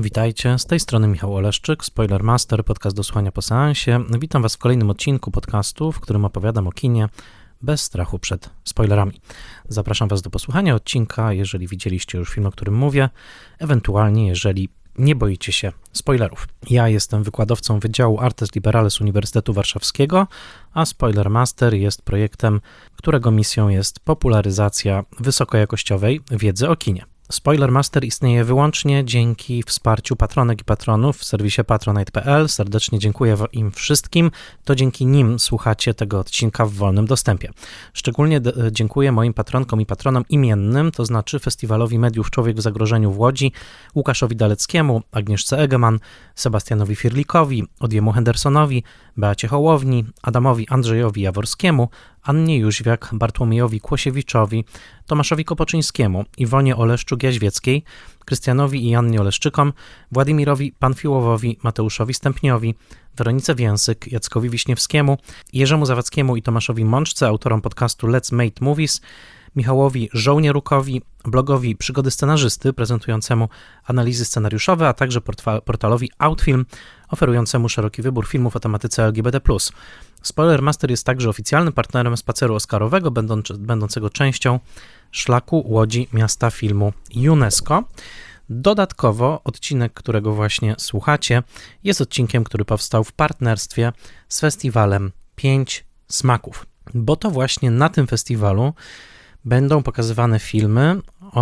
Witajcie, z tej strony Michał Oleszczyk, Spoilermaster, podcast do słuchania po seansie. Witam Was w kolejnym odcinku podcastu, w którym opowiadam o kinie bez strachu przed spoilerami. Zapraszam Was do posłuchania odcinka, jeżeli widzieliście już film, o którym mówię, ewentualnie jeżeli nie boicie się spoilerów. Ja jestem wykładowcą Wydziału Artes Liberales Uniwersytetu Warszawskiego, a Spoilermaster jest projektem, którego misją jest popularyzacja wysokojakościowej wiedzy o kinie. Spoilermaster istnieje wyłącznie dzięki wsparciu patronek i patronów w serwisie patronite.pl. Serdecznie dziękuję im wszystkim. To dzięki nim słuchacie tego odcinka w wolnym dostępie. Szczególnie dziękuję moim patronkom i patronom imiennym, to znaczy Festiwalowi Mediów Człowiek w Zagrożeniu w Łodzi, Łukaszowi Daleckiemu, Agnieszce Egeman, Sebastianowi Firlikowi, Odiemu Hendersonowi, Beacie Hołowni, Adamowi Andrzejowi Jaworskiemu, Annie Jóźwiak, Bartłomiejowi Kłosiewiczowi, Tomaszowi Kopoczyńskiemu, Iwonie Oleszczuk-Jaźwieckiej, Krystianowi i Annie Oleszczykom, Władimirowi Panfiłowowi, Mateuszowi Stępniowi, Weronice Więsyk, Jackowi Wiśniewskiemu, Jerzemu Zawadzkiemu i Tomaszowi Mączce, autorom podcastu Let's Make Movies, Michałowi Żołnierukowi, blogowi Przygody Scenarzysty, prezentującemu analizy scenariuszowe, a także portalowi Outfilm, oferującemu szeroki wybór filmów o tematyce LGBT+. Spoilermaster jest także oficjalnym partnerem spaceru oscarowego, będącego częścią Szlaku Łodzi Miasta Filmu UNESCO. Dodatkowo odcinek, którego właśnie słuchacie, jest odcinkiem, który powstał w partnerstwie z festiwalem 5 Smaków, bo to właśnie na tym festiwalu będą pokazywane filmy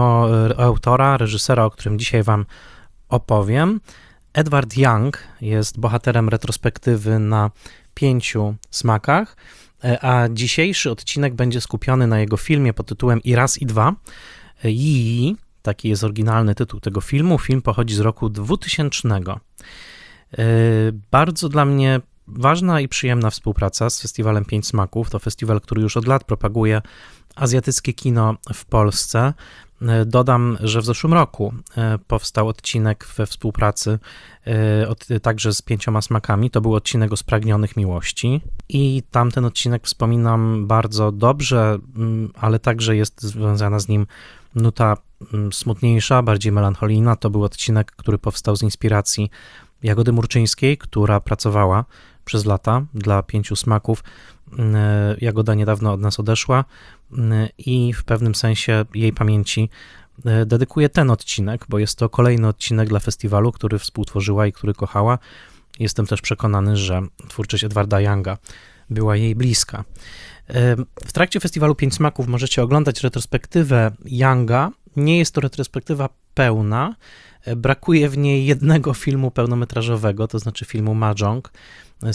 autora, reżysera, o którym dzisiaj Wam opowiem. Edward Young jest bohaterem retrospektywy na 5 smakach, a dzisiejszy odcinek będzie skupiony na jego filmie pod tytułem I raz, i dwa. Yi, taki jest oryginalny tytuł tego filmu. Film pochodzi z roku 2000. Bardzo dla mnie ważna i przyjemna współpraca z Festiwalem 5 Smaków. To festiwal, który już od lat propaguje azjatyckie kino w Polsce. Dodam, że w zeszłym roku powstał odcinek we współpracy także z 5 smakami. To był odcinek o Spragnionych Miłości i tamten odcinek wspominam bardzo dobrze, ale także jest związana z nim nuta smutniejsza, bardziej melancholijna. To był odcinek, który powstał z inspiracji Jagody Murczyńskiej, która pracowała przez lata dla 5 smaków. Jagoda niedawno od nas odeszła i w pewnym sensie jej pamięci dedykuję ten odcinek, bo jest to kolejny odcinek dla festiwalu, który współtworzyła i który kochała. Jestem też przekonany, że twórczość Edwarda Younga była jej bliska. W trakcie festiwalu 5 Smaków możecie oglądać retrospektywę Younga. Nie jest to retrospektywa pełna. Brakuje w niej jednego filmu pełnometrażowego, to znaczy filmu Mahjong z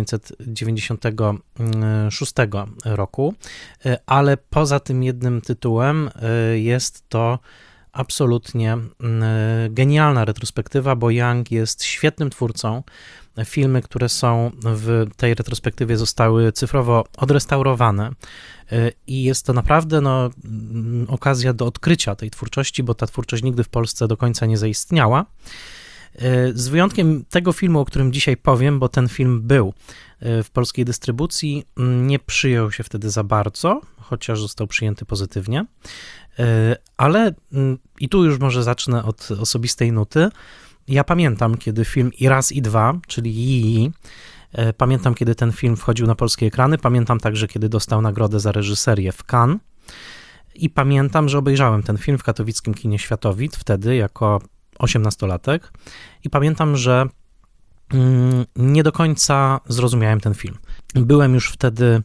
1996 roku, ale poza tym jednym tytułem jest to absolutnie genialna retrospektywa, bo Young jest świetnym twórcą. Filmy, które są w tej retrospektywie, zostały cyfrowo odrestaurowane i jest to naprawdę okazja do odkrycia tej twórczości, bo ta twórczość nigdy w Polsce do końca nie zaistniała. Z wyjątkiem tego filmu, o którym dzisiaj powiem, bo ten film był w polskiej dystrybucji, nie przyjął się wtedy za bardzo, chociaż został przyjęty pozytywnie, ale i tu już może zacznę od osobistej nuty. Ja pamiętam, kiedy film I raz, i dwa, czyli Yi, pamiętam, kiedy ten film wchodził na polskie ekrany, pamiętam także, kiedy dostał nagrodę za reżyserię w Cannes i pamiętam, że obejrzałem ten film w katowickim kinie Światowit wtedy jako 18-latek i pamiętam, że nie do końca zrozumiałem ten film. Byłem już wtedy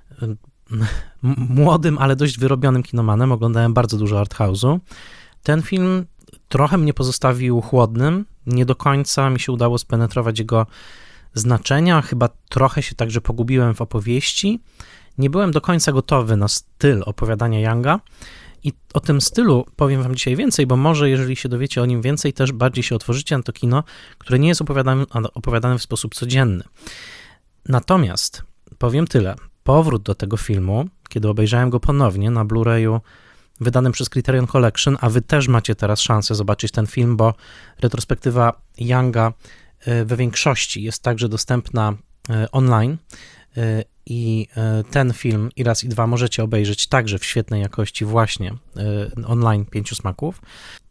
młodym, ale dość wyrobionym kinomanem, oglądałem bardzo dużo arthouse'u. Ten film trochę mnie pozostawił chłodnym, nie do końca mi się udało spenetrować jego znaczenia, chyba trochę się także pogubiłem w opowieści. Nie byłem do końca gotowy na styl opowiadania Younga i o tym stylu powiem wam dzisiaj więcej, bo może jeżeli się dowiecie o nim więcej, też bardziej się otworzycie na to kino, które nie jest opowiadane w sposób codzienny. Natomiast powiem tyle, powrót do tego filmu, kiedy obejrzałem go ponownie na Blu-rayu wydanym przez Criterion Collection, a wy też macie teraz szansę zobaczyć ten film, bo retrospektywa Younga we większości jest także dostępna online i ten film I raz, i dwa możecie obejrzeć także w świetnej jakości właśnie online 5 smaków.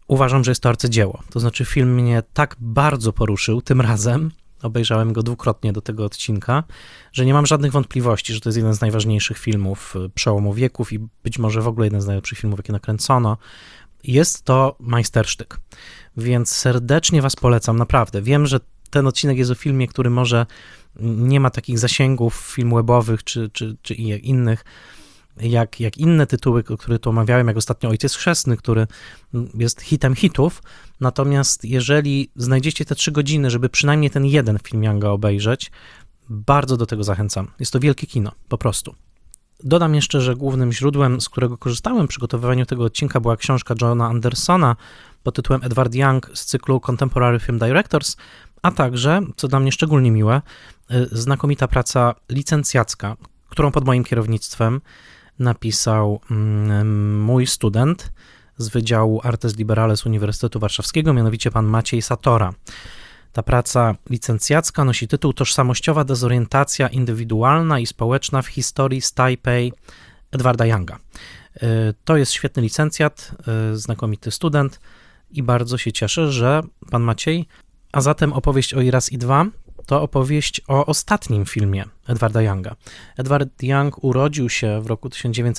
uważam, że jest to arcydzieło. To znaczy film mnie tak bardzo poruszył tym razem, obejrzałem go dwukrotnie do tego odcinka, że nie mam żadnych wątpliwości, że to jest jeden z najważniejszych filmów przełomu wieków i być może w ogóle jeden z najlepszych filmów, jakie nakręcono. Jest to majstersztyk, więc serdecznie was polecam, naprawdę. Wiem, że ten odcinek jest o filmie, który może nie ma takich zasięgów film webowych czy innych, jak inne tytuły, które tu omawiałem, jak ostatnio Ojciec Chrzestny, który jest hitem hitów. Natomiast jeżeli znajdziecie te 3 godziny, żeby przynajmniej ten jeden film Younga obejrzeć, bardzo do tego zachęcam. Jest to wielkie kino, po prostu. Dodam jeszcze, że głównym źródłem, z którego korzystałem w przygotowywaniu tego odcinka, była książka Johna Andersona pod tytułem Edward Young z cyklu Contemporary Film Directors, a także, co dla mnie szczególnie miłe, znakomita praca licencjacka, którą pod moim kierownictwem napisał mój student z Wydziału Artes Liberales Uniwersytetu Warszawskiego, mianowicie pan Maciej Satora. Ta praca licencjacka nosi tytuł Tożsamościowa dezorientacja indywidualna i społeczna w historii z Tajpej Edwarda Younga. To jest świetny licencjat, znakomity student i bardzo się cieszę, że pan Maciej, a zatem opowieść o I raz i dwa, to opowieść o ostatnim filmie Edwarda Younga. Edward Young urodził się w roku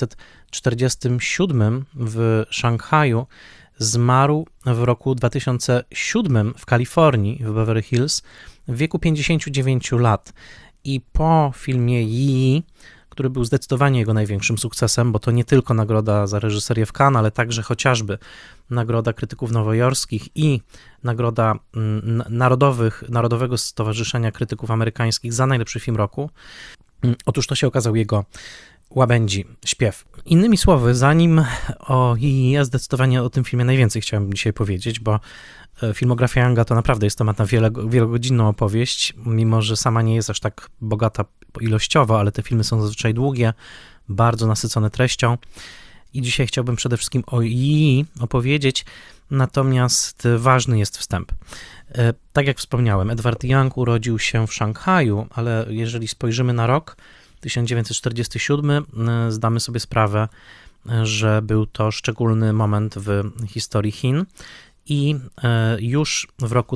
1947 w Szanghaju, zmarł w roku 2007 w Kalifornii, w Beverly Hills, w wieku 59 lat. I po filmie Yi, który był zdecydowanie jego największym sukcesem, bo to nie tylko nagroda za reżyserię w Cannes, ale także chociażby nagroda krytyków nowojorskich i nagroda Narodowego Stowarzyszenia Krytyków Amerykańskich za najlepszy film roku. Otóż to się okazał jego łabędzi śpiew. Innymi słowy, zanim o Yi, ja zdecydowanie o tym filmie najwięcej chciałem dzisiaj powiedzieć, bo filmografia Younga to naprawdę jest temat na wielogodzinną opowieść, mimo że sama nie jest aż tak bogata ilościowo, ale te filmy są zazwyczaj długie, bardzo nasycone treścią i dzisiaj chciałbym przede wszystkim o Yi opowiedzieć, natomiast ważny jest wstęp. Tak jak wspomniałem, Edward Young urodził się w Szanghaju, ale jeżeli spojrzymy na rok 1947, zdamy sobie sprawę, że był to szczególny moment w historii Chin i już w roku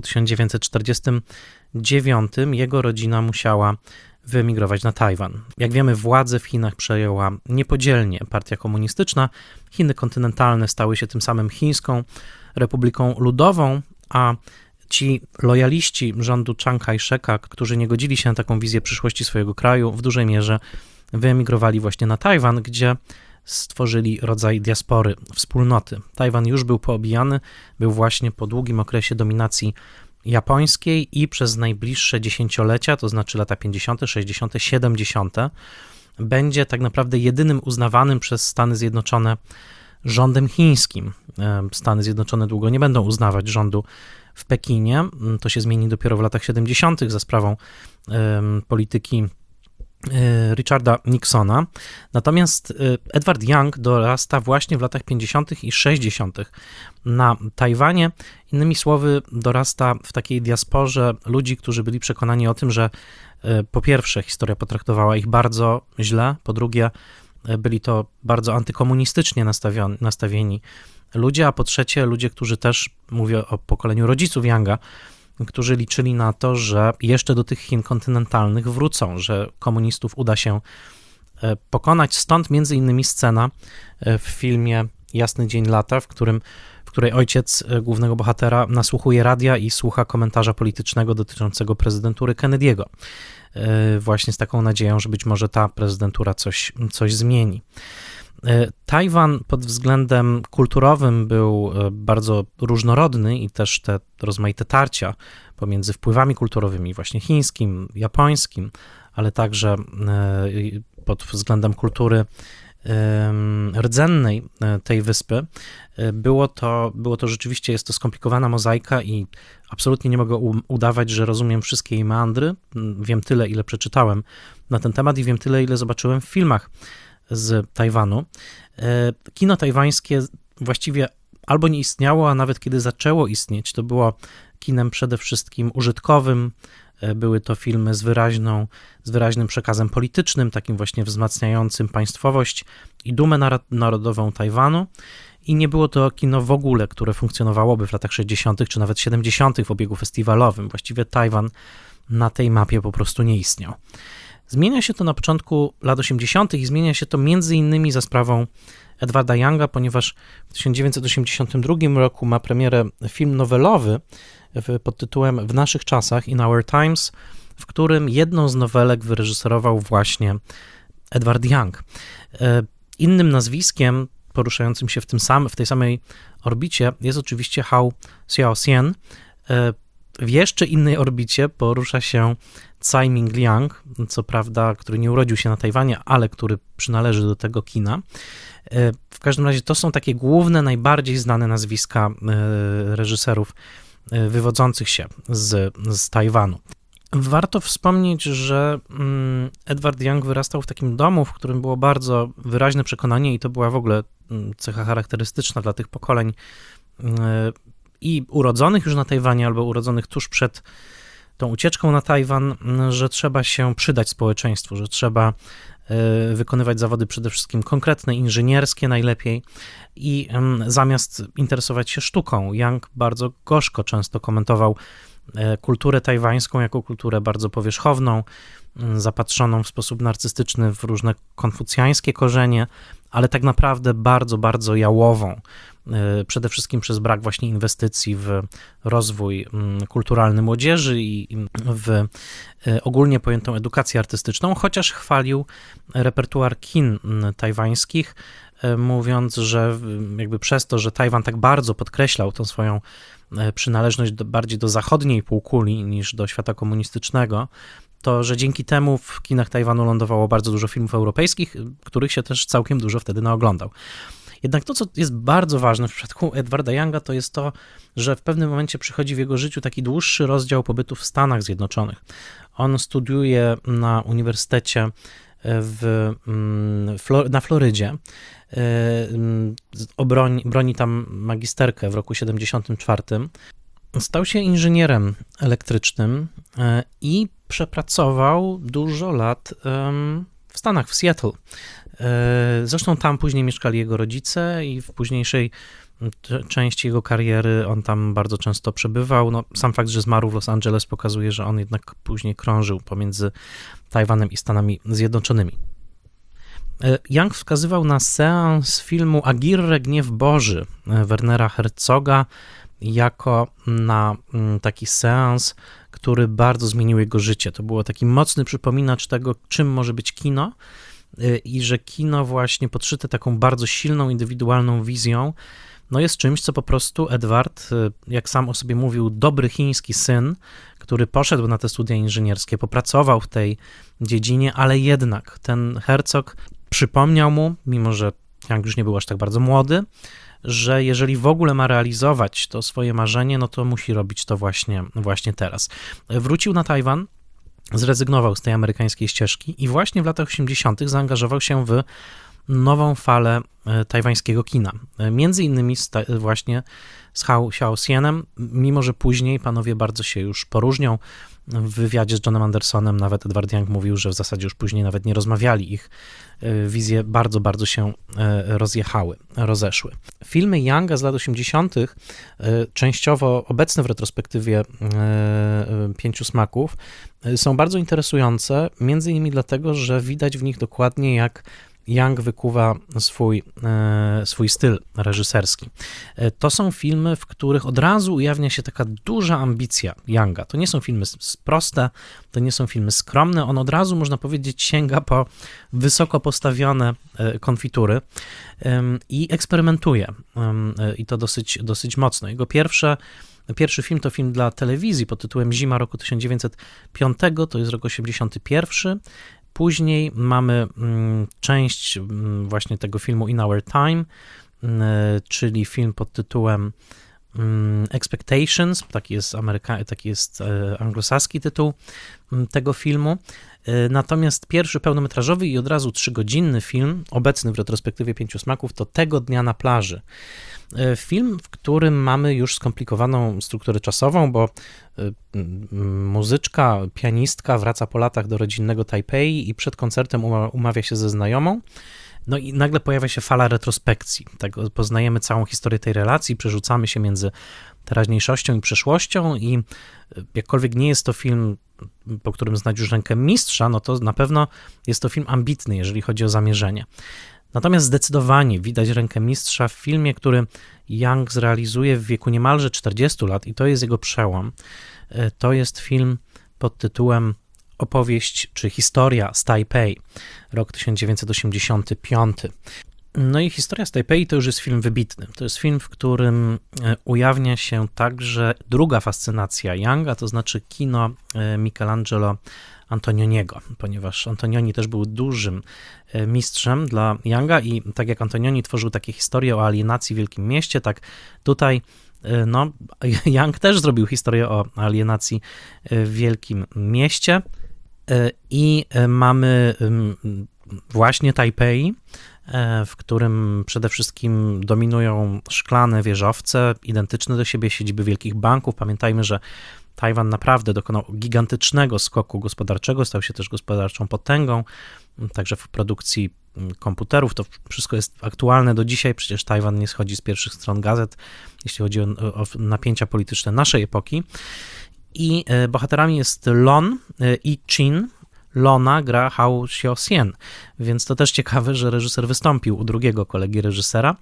1949 jego rodzina musiała wyemigrować na Tajwan. Jak wiemy, władzę w Chinach przejęła niepodzielnie partia komunistyczna. Chiny kontynentalne stały się tym samym Chińską Republiką Ludową, a ci lojaliści rządu Chiang Kai-sheka, którzy nie godzili się na taką wizję przyszłości swojego kraju, w dużej mierze wyemigrowali właśnie na Tajwan, gdzie stworzyli rodzaj diaspory, wspólnoty. Tajwan już był poobijany, był właśnie po długim okresie dominacji japońskiej i przez najbliższe dziesięciolecia, to znaczy lata 50., 60., 70., będzie tak naprawdę jedynym uznawanym przez Stany Zjednoczone rządem chińskim. Stany Zjednoczone długo nie będą uznawać rządu w Pekinie. To się zmieni dopiero w latach 70. za sprawą polityki Richarda Nixona. Natomiast Edward Young dorasta właśnie w latach 50. i 60. na Tajwanie. Innymi słowy, dorasta w takiej diasporze ludzi, którzy byli przekonani o tym, że po pierwsze historia potraktowała ich bardzo źle, po drugie byli to bardzo antykomunistycznie nastawieni ludzie, a po trzecie ludzie, którzy też, mówię o pokoleniu rodziców Younga, którzy liczyli na to, że jeszcze do tych Chin kontynentalnych wrócą, że komunistów uda się pokonać. Stąd między innymi scena w filmie Jasny dzień lata, w której ojciec głównego bohatera nasłuchuje radia i słucha komentarza politycznego dotyczącego prezydentury Kennedy'ego. Właśnie z taką nadzieją, że być może ta prezydentura coś zmieni. Tajwan pod względem kulturowym był bardzo różnorodny i też te rozmaite tarcia pomiędzy wpływami kulturowymi, właśnie chińskim, japońskim, ale także pod względem kultury rdzennej tej wyspy, było to rzeczywiście, jest to skomplikowana mozaika i absolutnie nie mogę udawać, że rozumiem wszystkie jej meandry. Wiem tyle, ile przeczytałem na ten temat i wiem tyle, ile zobaczyłem w filmach z Tajwanu. Kino tajwańskie właściwie albo nie istniało, a nawet kiedy zaczęło istnieć, to było kinem przede wszystkim użytkowym. Były to filmy z wyraźnym przekazem politycznym, takim właśnie wzmacniającym państwowość i dumę narodową Tajwanu. i nie było to kino w ogóle, które funkcjonowałoby w latach 60. czy nawet 70. w obiegu festiwalowym. Właściwie Tajwan na tej mapie po prostu nie istniał. Zmienia się to na początku lat 80. i zmienia się to między innymi za sprawą Edwarda Younga, ponieważ w 1982 roku ma premierę film nowelowy pod tytułem W naszych czasach, In Our Times, w którym jedną z nowelek wyreżyserował właśnie Edward Young. Innym nazwiskiem poruszającym się w tej samej orbicie jest oczywiście Hou Hsiao-hsien. W jeszcze innej orbicie porusza się Tsai Ming-liang, co prawda, który nie urodził się na Tajwanie, ale który przynależy do tego kina. W każdym razie to są takie główne, najbardziej znane nazwiska reżyserów wywodzących się z Tajwanu. Warto wspomnieć, że Edward Young wyrastał w takim domu, w którym było bardzo wyraźne przekonanie i to była w ogóle cecha charakterystyczna dla tych pokoleń i urodzonych już na Tajwanie, albo urodzonych tuż przed tą ucieczką na Tajwan, że trzeba się przydać społeczeństwu, że trzeba wykonywać zawody przede wszystkim konkretne, inżynierskie najlepiej i zamiast interesować się sztuką. Young bardzo gorzko często komentował kulturę tajwańską jako kulturę bardzo powierzchowną, zapatrzoną w sposób narcystyczny w różne konfucjańskie korzenie, ale tak naprawdę bardzo, bardzo jałową. Przede wszystkim przez brak właśnie inwestycji w rozwój kulturalny młodzieży i w ogólnie pojętą edukację artystyczną, chociaż chwalił repertuar kin tajwańskich, mówiąc, że jakby przez to, że Tajwan tak bardzo podkreślał tą swoją przynależność bardziej do zachodniej półkuli niż do świata komunistycznego, to że dzięki temu w kinach Tajwanu lądowało bardzo dużo filmów europejskich, których się też całkiem dużo wtedy naoglądał. Jednak to, co jest bardzo ważne w przypadku Edwarda Younga, to jest to, że w pewnym momencie przychodzi w jego życiu taki dłuższy rozdział pobytu w Stanach Zjednoczonych. On studiuje na uniwersytecie na Florydzie, broni tam magisterkę w roku 74. Stał się inżynierem elektrycznym i przepracował dużo lat w Stanach, w Seattle. Zresztą tam później mieszkali jego rodzice i w późniejszej części jego kariery on tam bardzo często przebywał. No, sam fakt, że zmarł w Los Angeles pokazuje, że on jednak później krążył pomiędzy Tajwanem i Stanami Zjednoczonymi. Young wskazywał na seans filmu Agirre, Gniew Boży Wernera Herzoga jako na taki seans, który bardzo zmienił jego życie. To było taki mocny przypominacz tego, czym może być kino i że kino właśnie podszyte taką bardzo silną, indywidualną wizją, no jest czymś, co po prostu Edward, jak sam o sobie mówił, dobry chiński syn, który poszedł na te studia inżynierskie, popracował w tej dziedzinie, ale jednak ten Herzog przypomniał mu, mimo że Young już nie był aż tak bardzo młody, że jeżeli w ogóle ma realizować to swoje marzenie, no to musi robić to właśnie teraz. Wrócił na Tajwan, zrezygnował z tej amerykańskiej ścieżki i właśnie w latach 80. zaangażował się w nową falę tajwańskiego kina. Między innymi właśnie z Hou Hsiao-hsienem, mimo że później panowie bardzo się już poróżnią. W wywiadzie z Johnem Andersonem nawet Edward Young mówił, że w zasadzie już później nawet nie rozmawiali. Ich wizje bardzo, bardzo się rozeszły. Filmy Younga z lat 80., częściowo obecne w retrospektywie Pięciu Smaków, są bardzo interesujące, między innymi dlatego, że widać w nich dokładnie, jak Young wykuwa swój styl reżyserski. To są filmy, w których od razu ujawnia się taka duża ambicja Younga. To nie są filmy proste, to nie są filmy skromne. On od razu, można powiedzieć, sięga po wysoko postawione konfitury i eksperymentuje. I to dosyć mocno. Jego pierwszy film to film dla telewizji pod tytułem Zima roku 1905, to jest rok 81. Później mamy część właśnie tego filmu In Our Time, czyli film pod tytułem Expectations, taki jest anglosaski tytuł tego filmu. Natomiast pierwszy pełnometrażowy i od razu 3-godzinny film, obecny w retrospektywie Pięciu Smaków, to Tego dnia na plaży. Film, w którym mamy już skomplikowaną strukturę czasową, bo muzyczka, pianistka wraca po latach do rodzinnego Tajpej i przed koncertem umawia się ze znajomą No i nagle pojawia się fala retrospekcji. Tak, poznajemy całą historię tej relacji, przerzucamy się między teraźniejszością i przeszłością i jakkolwiek nie jest to film, po którym znać już rękę mistrza, no to na pewno jest to film ambitny, jeżeli chodzi o zamierzenie. Natomiast zdecydowanie widać rękę mistrza w filmie, który Young zrealizuje w wieku niemalże 40 lat i to jest jego przełom. To jest film pod tytułem Opowieść czy historia z Tajpej, rok 1985. No i historia z Tajpej to już jest film wybitny. To jest film, w którym ujawnia się także druga fascynacja Younga, to znaczy kino Michelangelo Antonioniego, ponieważ Antonioni też był dużym mistrzem dla Younga i tak jak Antonioni tworzył takie historie o alienacji w Wielkim Mieście, tak tutaj no, Young też zrobił historię o alienacji w Wielkim Mieście i mamy właśnie Tajpej, w którym przede wszystkim dominują szklane wieżowce, identyczne do siebie siedziby wielkich banków. Pamiętajmy, że Tajwan naprawdę dokonał gigantycznego skoku gospodarczego, stał się też gospodarczą potęgą, także w produkcji komputerów. To wszystko jest aktualne do dzisiaj, przecież Tajwan nie schodzi z pierwszych stron gazet, jeśli chodzi o napięcia polityczne naszej epoki. I bohaterami jest Lon i Chin. Lona gra Hao Xiaosien, więc to też ciekawe, że reżyser wystąpił u drugiego kolegi reżysera.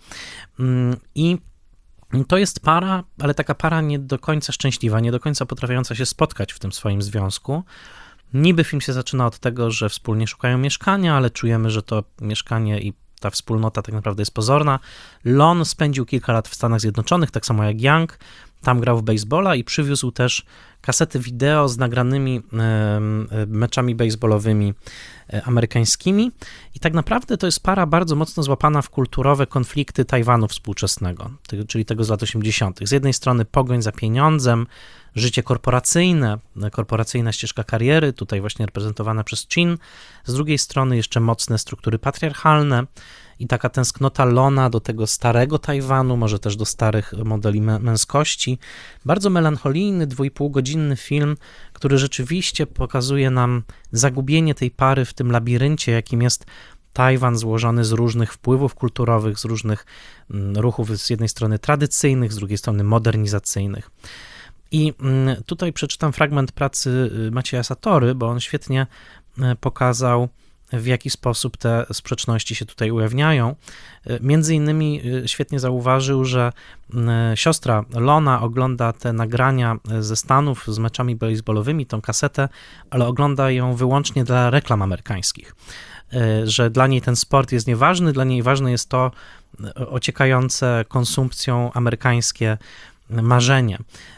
I to jest para, ale taka para nie do końca szczęśliwa, nie do końca potrafiąca się spotkać w tym swoim związku. Niby film się zaczyna od tego, że wspólnie szukają mieszkania, ale czujemy, że to mieszkanie i ta wspólnota tak naprawdę jest pozorna. Lon spędził kilka lat w Stanach Zjednoczonych, tak samo jak Young. Tam grał w baseballa i przywiózł też kasety wideo z nagranymi meczami baseballowymi amerykańskimi. I tak naprawdę to jest para bardzo mocno złapana w kulturowe konflikty Tajwanu współczesnego, czyli tego z lat 80. Z jednej strony pogoń za pieniądzem, życie korporacyjne, korporacyjna ścieżka kariery, tutaj właśnie reprezentowana przez Chin. Z drugiej strony jeszcze mocne struktury patriarchalne i taka tęsknota Lona do tego starego Tajwanu, może też do starych modeli męskości. Bardzo melancholijny, 2,5-godzinny film, który rzeczywiście pokazuje nam zagubienie tej pary w tym labiryncie, jakim jest Tajwan złożony z różnych wpływów kulturowych, z różnych ruchów z jednej strony tradycyjnych, z drugiej strony modernizacyjnych. I tutaj przeczytam fragment pracy Macieja Satory, bo on świetnie pokazał, w jaki sposób te sprzeczności się tutaj ujawniają. Między innymi świetnie zauważył, że siostra Lona ogląda te nagrania ze Stanów z meczami baseballowymi, tą kasetę, ale ogląda ją wyłącznie dla reklam amerykańskich. Że dla niej ten sport jest nieważny, dla niej ważne jest to ociekające konsumpcją amerykańskie marzenie.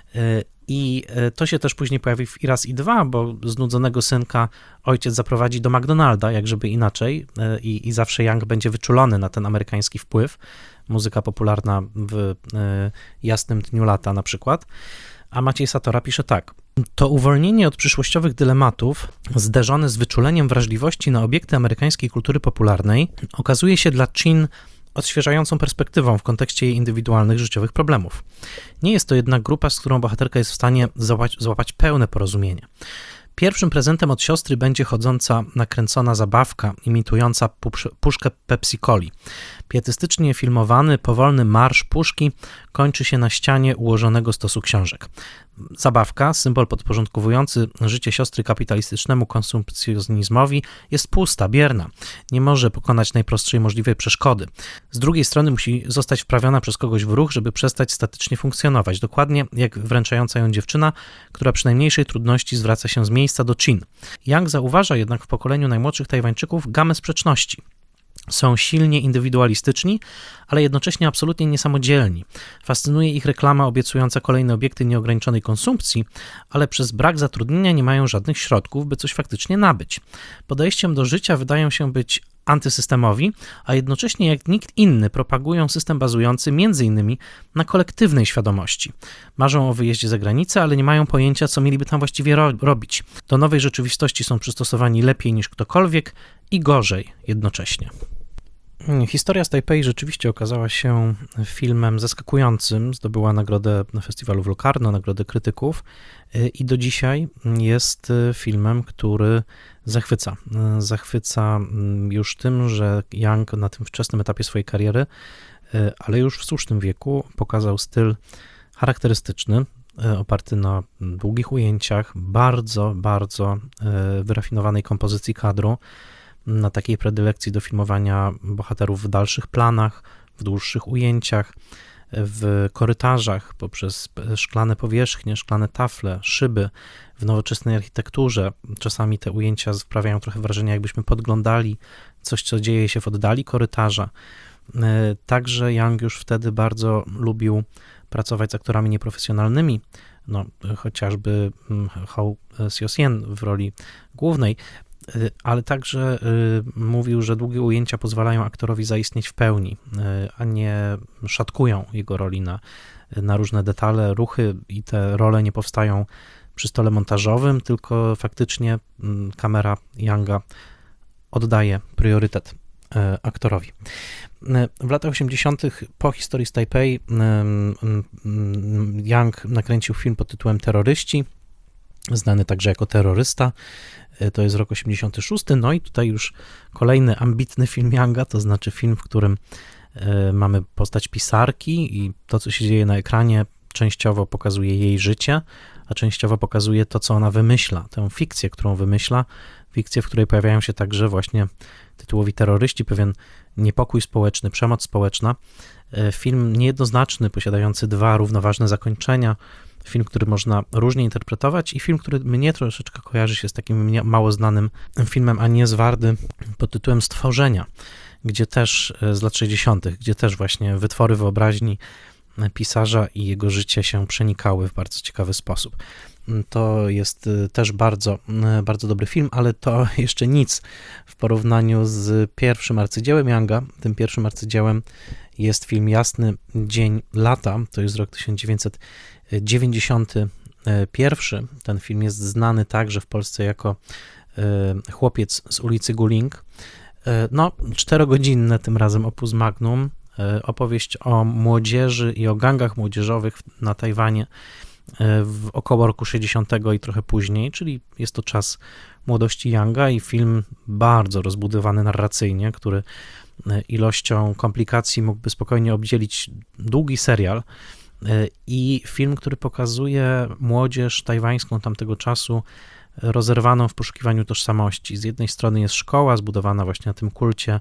I to się też później pojawi w Raz i 2, bo znudzonego synka ojciec zaprowadzi do McDonalda, jak żeby inaczej, i zawsze Young będzie wyczulony na ten amerykański wpływ. Muzyka popularna w Jasnym Dniu Lata na przykład. A Maciej Satora pisze tak. To uwolnienie od przyszłościowych dylematów, zderzone z wyczuleniem wrażliwości na obiekty amerykańskiej kultury popularnej, okazuje się dla Chin odświeżającą perspektywą w kontekście jej indywidualnych życiowych problemów. Nie jest to jednak grupa, z którą bohaterka jest w stanie złapać pełne porozumienie. Pierwszym prezentem od siostry będzie chodząca, nakręcona zabawka imitująca puszkę Pepsi-Coli. Pietystycznie filmowany, powolny marsz puszki kończy się na ścianie ułożonego stosu książek. Zabawka, symbol podporządkowujący życie siostry kapitalistycznemu konsumpcjonizmowi, jest pusta, bierna. Nie może pokonać najprostszej możliwej przeszkody. Z drugiej strony musi zostać wprawiona przez kogoś w ruch, żeby przestać statycznie funkcjonować. Dokładnie jak wręczająca ją dziewczyna, która przy najmniejszej trudności zwraca się z miejsca do Chin. Young zauważa jednak w pokoleniu najmłodszych Tajwańczyków gamę sprzeczności. Są silnie indywidualistyczni, ale jednocześnie absolutnie niesamodzielni. Fascynuje ich reklama obiecująca kolejne obiekty nieograniczonej konsumpcji, ale przez brak zatrudnienia nie mają żadnych środków, by coś faktycznie nabyć. Podejściem do życia wydają się być antysystemowi, a jednocześnie jak nikt inny propagują system bazujący m.in. na kolektywnej świadomości. Marzą o wyjeździe za granicę, ale nie mają pojęcia, co mieliby tam właściwie robić. Do nowej rzeczywistości są przystosowani lepiej niż ktokolwiek i gorzej jednocześnie. Historia z Tajpej rzeczywiście okazała się filmem zaskakującym. Zdobyła nagrodę na festiwalu w Locarno, nagrodę krytyków i do dzisiaj jest filmem, który zachwyca. Zachwyca już tym, że Yang na tym wczesnym etapie swojej kariery, ale już w słusznym wieku pokazał styl charakterystyczny, oparty na długich ujęciach, bardzo wyrafinowanej kompozycji kadru, na takiej predylekcji do filmowania bohaterów w dalszych planach, w dłuższych ujęciach, w korytarzach, poprzez szklane powierzchnie, szklane tafle, szyby, w nowoczesnej architekturze. Czasami te ujęcia sprawiają trochę wrażenie, jakbyśmy podglądali coś, co dzieje się w oddali korytarza. Także Yang już wtedy bardzo lubił pracować z aktorami nieprofesjonalnymi, chociażby Hou Hsiao-hsien w roli głównej, ale także mówił, że długie ujęcia pozwalają aktorowi zaistnieć w pełni, a nie szatkują jego roli na różne detale, ruchy i te role nie powstają przy stole montażowym, tylko faktycznie kamera Yanga oddaje priorytet aktorowi. W latach 80. po historii z Tajpej Yang nakręcił film pod tytułem Terroryści, znany także jako Terrorysta. To jest rok 86. No i tutaj już kolejny ambitny film Yanga, to znaczy film, w którym mamy postać pisarki i to, co się dzieje na ekranie, częściowo pokazuje jej życie, a częściowo pokazuje to, co ona wymyśla, tę fikcję, którą wymyśla, fikcję, w której pojawiają się także właśnie tytułowi terroryści, pewien niepokój społeczny, przemoc społeczna. Film niejednoznaczny, posiadający dwa równoważne zakończenia, film, który można różnie interpretować i film, który mnie troszeczkę kojarzy się z takim mało znanym filmem Agnieszki Vardy pod tytułem Stworzenia, gdzie też z lat 60., gdzie też właśnie wytwory wyobraźni pisarza i jego życie się przenikały w bardzo ciekawy sposób. To jest też bardzo dobry film, ale to jeszcze nic w porównaniu z pierwszym arcydziełem Yanga. Tym pierwszym arcydziełem jest film Jasny Dzień Lata, to jest rok 1991. Ten film jest znany także w Polsce jako Chłopiec z ulicy Guling. 4-godzinne tym razem opus magnum, opowieść o młodzieży i o gangach młodzieżowych na Tajwanie w około roku 60 i trochę później, czyli jest to czas młodości Yanga i film bardzo rozbudowany narracyjnie, który ilością komplikacji mógłby spokojnie obdzielić długi serial i film, który pokazuje młodzież tajwańską tamtego czasu rozerwaną w poszukiwaniu tożsamości. Z jednej strony jest szkoła zbudowana właśnie na tym kulcie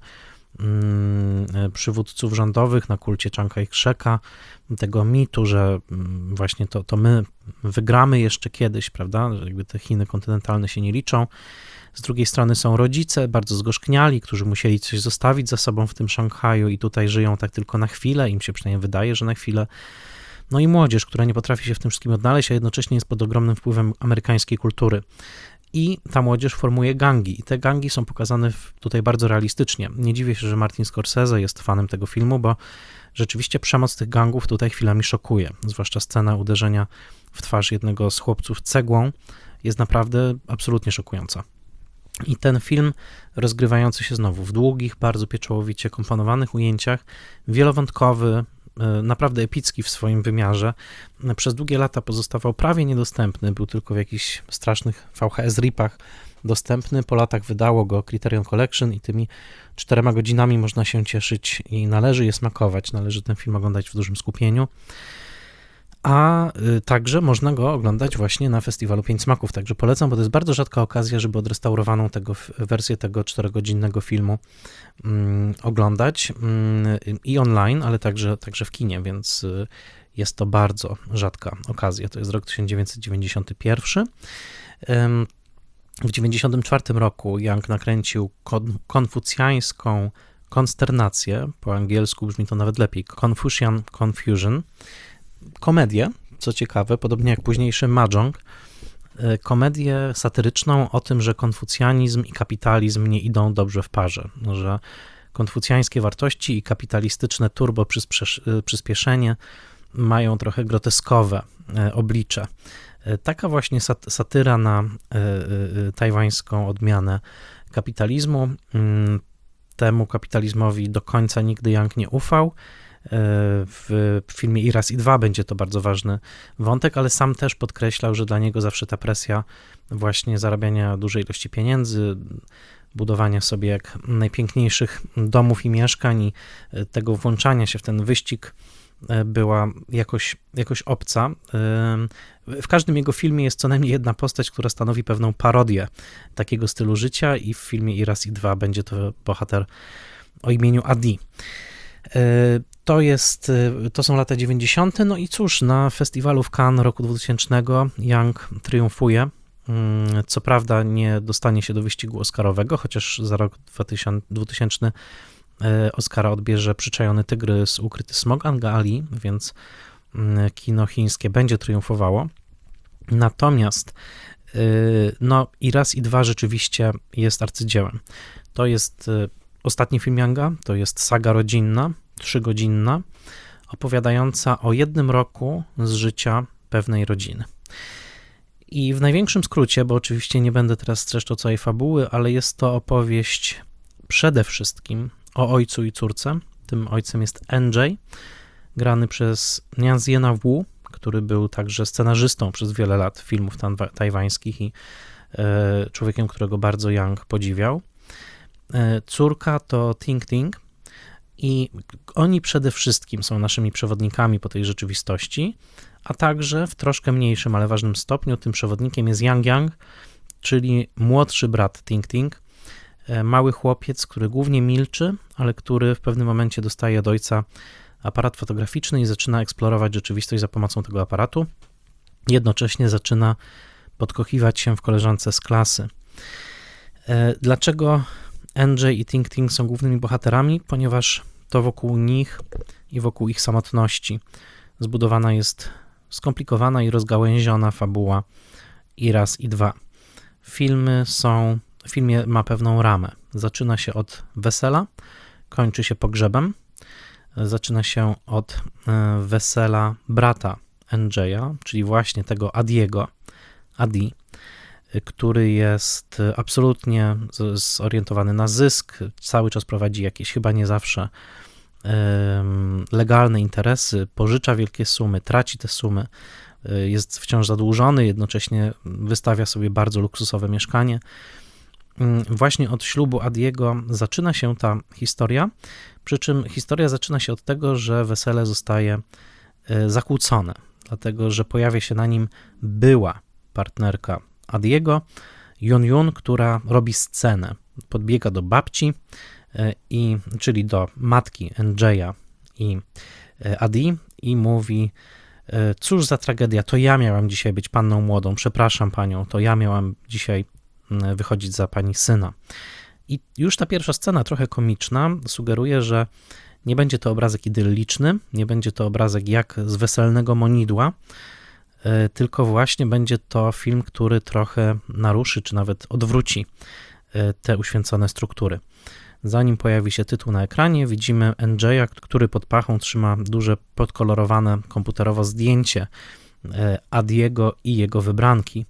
przywódców rządowych, na kulcie Chiang Kai-sheka, tego mitu, że właśnie to my wygramy jeszcze kiedyś, prawda, że jakby te Chiny kontynentalne się nie liczą. Z drugiej strony są rodzice bardzo zgorzkniali, którzy musieli coś zostawić za sobą w tym Szanghaju i tutaj żyją tak tylko na chwilę, im się przynajmniej wydaje, że na chwilę. No i młodzież, która nie potrafi się w tym wszystkim odnaleźć, a jednocześnie jest pod ogromnym wpływem amerykańskiej kultury. I ta młodzież formuje gangi. I te gangi są pokazane tutaj bardzo realistycznie. Nie dziwię się, że Martin Scorsese jest fanem tego filmu, bo rzeczywiście przemoc tych gangów tutaj chwilami szokuje. Zwłaszcza scena uderzenia w twarz jednego z chłopców cegłą jest naprawdę absolutnie szokująca. I ten film, rozgrywający się znowu w długich, bardzo pieczołowicie komponowanych ujęciach, wielowątkowy, naprawdę epicki w swoim wymiarze, przez długie lata pozostawał prawie niedostępny, był tylko w jakichś strasznych VHS-ripach dostępny. Po latach wydało go Criterion Collection i tymi 4 godzinami można się cieszyć i należy je smakować, należy ten film oglądać w dużym skupieniu. A także można go oglądać właśnie na Festiwalu Pięć Smaków, także polecam, bo to jest bardzo rzadka okazja, żeby odrestaurowaną wersję tego 4-godzinnego filmu oglądać i online, ale także w kinie, więc jest to bardzo rzadka okazja. To jest rok 1991. W 1994 roku Yang nakręcił konfucjańską konsternację, po angielsku brzmi to nawet lepiej, Confucian Confusion, komedię, co ciekawe, podobnie jak późniejszy Mahjong, komedię satyryczną o tym, że konfucjanizm i kapitalizm nie idą dobrze w parze, że konfucjańskie wartości i kapitalistyczne przyspieszenie mają trochę groteskowe oblicze. Taka właśnie satyra na tajwańską odmianę kapitalizmu. temu kapitalizmowi do końca nigdy Young nie ufał. W filmie I raz, i dwa będzie to bardzo ważny wątek, ale sam też podkreślał, że dla niego zawsze ta presja właśnie zarabiania dużej ilości pieniędzy, budowania sobie jak najpiękniejszych domów i mieszkań i tego włączania się w ten wyścig była jakoś obca. W każdym jego filmie jest co najmniej jedna postać, która stanowi pewną parodię takiego stylu życia i w filmie I raz, i dwa będzie to bohater o imieniu Adi. To są lata 90. No i cóż, na festiwalu w Cannes roku 2000 Young triumfuje. Co prawda nie dostanie się do wyścigu oscarowego, chociaż za rok 2000 Oscara odbierze Przyczajony tygrys, Ukryty smok Anga Ali, więc kino chińskie będzie triumfowało. Natomiast no I raz, i dwa rzeczywiście jest arcydziełem. To jest ostatni film Younga, to jest saga rodzinna, 3-godzinna, opowiadająca o jednym roku z życia pewnej rodziny. I w największym skrócie, bo oczywiście nie będę teraz streszczał całej fabuły, ale jest to opowieść przede wszystkim o ojcu i córce. Tym ojcem jest NJ, grany przez Nianziena Wu, który był także scenarzystą przez wiele lat filmów tajwańskich i człowiekiem, którego bardzo Young podziwiał. Córka to Ting Ting i oni przede wszystkim są naszymi przewodnikami po tej rzeczywistości, a także w troszkę mniejszym, ale ważnym stopniu tym przewodnikiem jest Yang, czyli młodszy brat Ting Ting, mały chłopiec, który głównie milczy, ale który w pewnym momencie dostaje od ojca aparat fotograficzny i zaczyna eksplorować rzeczywistość za pomocą tego aparatu. Jednocześnie zaczyna podkochiwać się w koleżance z klasy. Dlaczego NJ i Ting Ting są głównymi bohaterami? Ponieważ to wokół nich i wokół ich samotności zbudowana jest skomplikowana i rozgałęziona fabuła I raz, i dwa. W filmie ma pewną ramę. Zaczyna się od wesela, kończy się pogrzebem. Zaczyna się od wesela brata NJ'a, czyli właśnie tego Adi, który jest absolutnie zorientowany na zysk, cały czas prowadzi jakieś chyba nie zawsze legalne interesy, pożycza wielkie sumy, traci te sumy, jest wciąż zadłużony, jednocześnie wystawia sobie bardzo luksusowe mieszkanie. Właśnie od ślubu Adiego zaczyna się ta historia, przy czym historia zaczyna się od tego, że wesele zostaje zakłócone, dlatego że pojawia się na nim była partnerka Adiego, Yun, która robi scenę. Podbiega do babci, czyli do matki NJ'a i Adi i mówi: cóż za tragedia, to ja miałam dzisiaj być panną młodą, przepraszam panią, to ja miałam dzisiaj wychodzić za pani syna. I już ta pierwsza scena, trochę komiczna, sugeruje, że nie będzie to obrazek idylliczny, nie będzie to obrazek jak z weselnego monidła, tylko właśnie będzie to film, który trochę naruszy, czy nawet odwróci te uświęcone struktury. Zanim pojawi się tytuł na ekranie, widzimy NJ'a, który pod pachą trzyma duże, podkolorowane komputerowo zdjęcie Adiego i jego wybranki,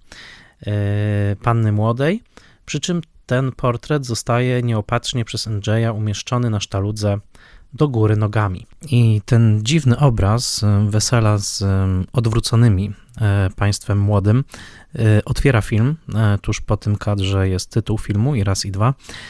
panny młodej, przy czym ten portret zostaje nieopatrznie przez NJ'a umieszczony na sztaludze do góry nogami. I ten dziwny obraz wesela z odwróconymi państwem młodym otwiera film. Tuż po tym kadrze jest tytuł filmu I raz, i dwa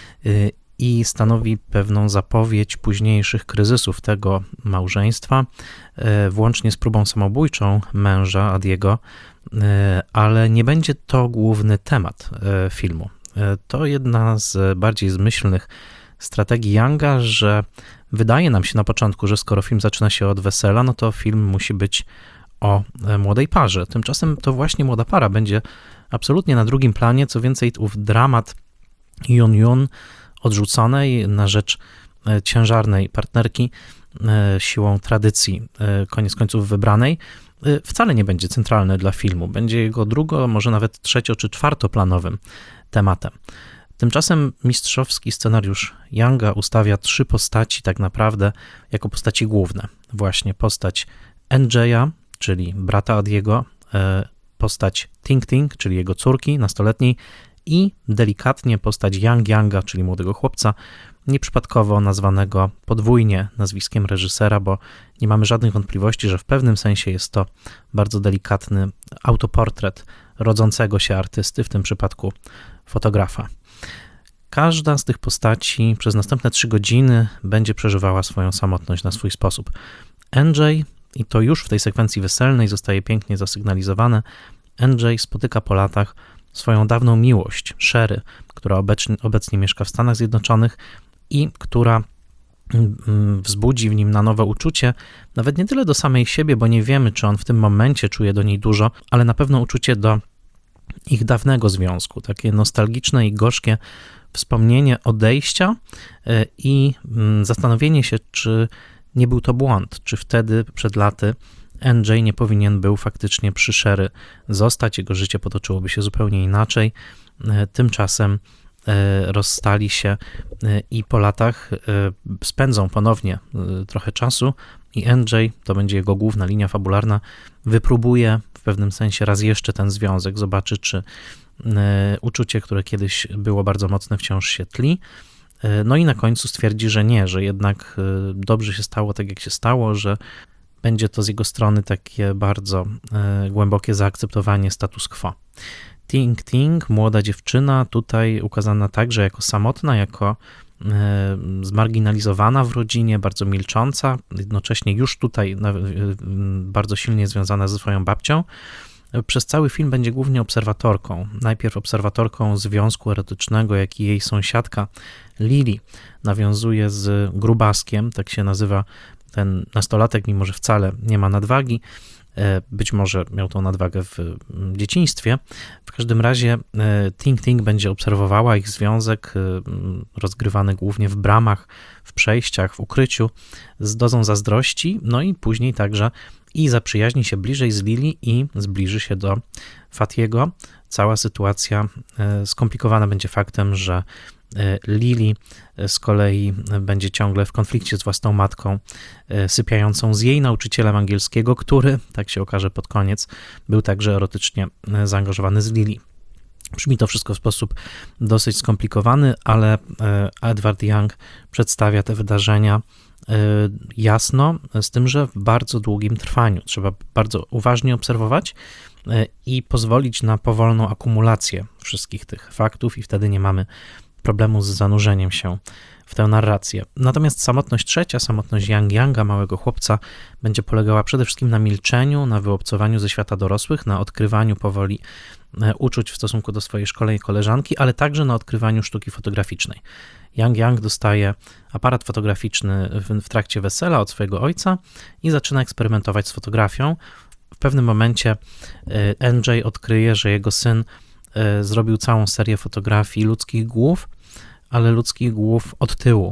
i stanowi pewną zapowiedź późniejszych kryzysów tego małżeństwa, włącznie z próbą samobójczą męża Adiego, ale nie będzie to główny temat filmu. To jedna z bardziej zmyślnych strategii Younga, że wydaje nam się na początku, że skoro film zaczyna się od wesela, no to film musi być o młodej parze. Tymczasem to właśnie młoda para będzie absolutnie na drugim planie, co więcej ów dramat Yun odrzuconej na rzecz ciężarnej partnerki siłą tradycji, koniec końców wybranej, wcale nie będzie centralny dla filmu. Będzie jego może nawet trzecio- czy czwartoplanowym tematem. Tymczasem mistrzowski scenariusz Younga ustawia 3 postaci tak naprawdę jako postaci główne. Właśnie postać NJ'a, czyli brata Adiego, postać Ting Ting, czyli jego córki nastoletniej i delikatnie postać Yang Yanga, czyli młodego chłopca, nieprzypadkowo nazwanego podwójnie nazwiskiem reżysera, bo nie mamy żadnych wątpliwości, że w pewnym sensie jest to bardzo delikatny autoportret rodzącego się artysty, w tym przypadku fotografa. Każda z tych postaci przez następne 3 godziny będzie przeżywała swoją samotność na swój sposób. NJ, i to już w tej sekwencji weselnej zostaje pięknie zasygnalizowane, NJ spotyka po latach swoją dawną miłość, Sherry, która obecnie mieszka w Stanach Zjednoczonych i która wzbudzi w nim na nowe uczucie, nawet nie tyle do samej siebie, bo nie wiemy, czy on w tym momencie czuje do niej dużo, ale na pewno uczucie do ich dawnego związku, takie nostalgiczne i gorzkie wspomnienie odejścia i zastanowienie się, czy nie był to błąd, czy wtedy przed laty NJ nie powinien był faktycznie przy Sherry zostać, jego życie potoczyłoby się zupełnie inaczej. Tymczasem rozstali się i po latach spędzą ponownie trochę czasu i NJ, to będzie jego główna linia fabularna, wypróbuje w pewnym sensie raz jeszcze ten związek, zobaczy, czy uczucie, które kiedyś było bardzo mocne, wciąż się tli. No i na końcu stwierdzi, że nie, że jednak dobrze się stało tak, jak się stało, że będzie to z jego strony takie bardzo głębokie zaakceptowanie status quo. Ting Ting, młoda dziewczyna, tutaj ukazana także jako samotna, jako zmarginalizowana w rodzinie, bardzo milcząca, jednocześnie już tutaj bardzo silnie związana ze swoją babcią. Przez cały film będzie głównie obserwatorką. Najpierw obserwatorką związku erotycznego, jaki jej sąsiadka Lily nawiązuje z grubaskiem, tak się nazywa ten nastolatek, mimo że wcale nie ma nadwagi. Być może miał tą nadwagę w dzieciństwie. W każdym razie Ting Ting będzie obserwowała ich związek, rozgrywany głównie w bramach, w przejściach, w ukryciu, z dozą zazdrości, no i później także i zaprzyjaźni się bliżej z Lily i zbliży się do Fatiego. Cała sytuacja skomplikowana będzie faktem, że Lily z kolei będzie ciągle w konflikcie z własną matką, sypiającą z jej nauczycielem angielskiego, który, tak się okaże pod koniec, był także erotycznie zaangażowany z Lily. Brzmi to wszystko w sposób dosyć skomplikowany, ale Edward Young przedstawia te wydarzenia jasno, z tym, że w bardzo długim trwaniu. Trzeba bardzo uważnie obserwować i pozwolić na powolną akumulację wszystkich tych faktów i wtedy nie mamy problemu z zanurzeniem się w tę narrację. Natomiast samotność trzecia, samotność Yang Yanga, małego chłopca, będzie polegała przede wszystkim na milczeniu, na wyobcowaniu ze świata dorosłych, na odkrywaniu powoli uczuć w stosunku do swojej szkolnej koleżanki, ale także na odkrywaniu sztuki fotograficznej. Yang Yang dostaje aparat fotograficzny w trakcie wesela od swojego ojca i zaczyna eksperymentować z fotografią. W pewnym momencie NJ odkryje, że jego syn zrobił całą serię fotografii ludzkich głów, ale ludzkich głów od tyłu.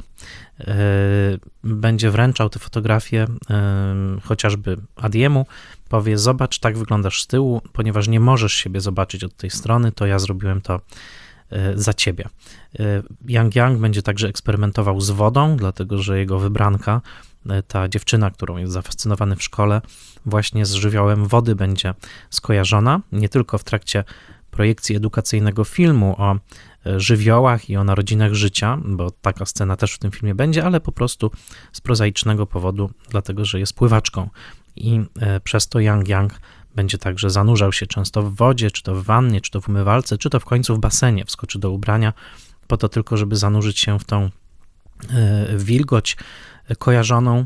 Będzie wręczał te fotografie chociażby Adiemu, powie: zobacz, tak wyglądasz z tyłu, ponieważ nie możesz siebie zobaczyć od tej strony, to ja zrobiłem to za ciebie. Yang Yang będzie także eksperymentował z wodą, dlatego że jego wybranka, ta dziewczyna, którą jest zafascynowany w szkole, właśnie z żywiołem wody będzie skojarzona, nie tylko w trakcie projekcji edukacyjnego filmu o żywiołach i o narodzinach życia, bo taka scena też w tym filmie będzie, ale po prostu z prozaicznego powodu, dlatego że jest pływaczką i przez to Yang Yang będzie także zanurzał się często w wodzie, czy to w wannie, czy to w umywalce, czy to w końcu w basenie, wskoczy do ubrania po to tylko, żeby zanurzyć się w tą wilgoć kojarzoną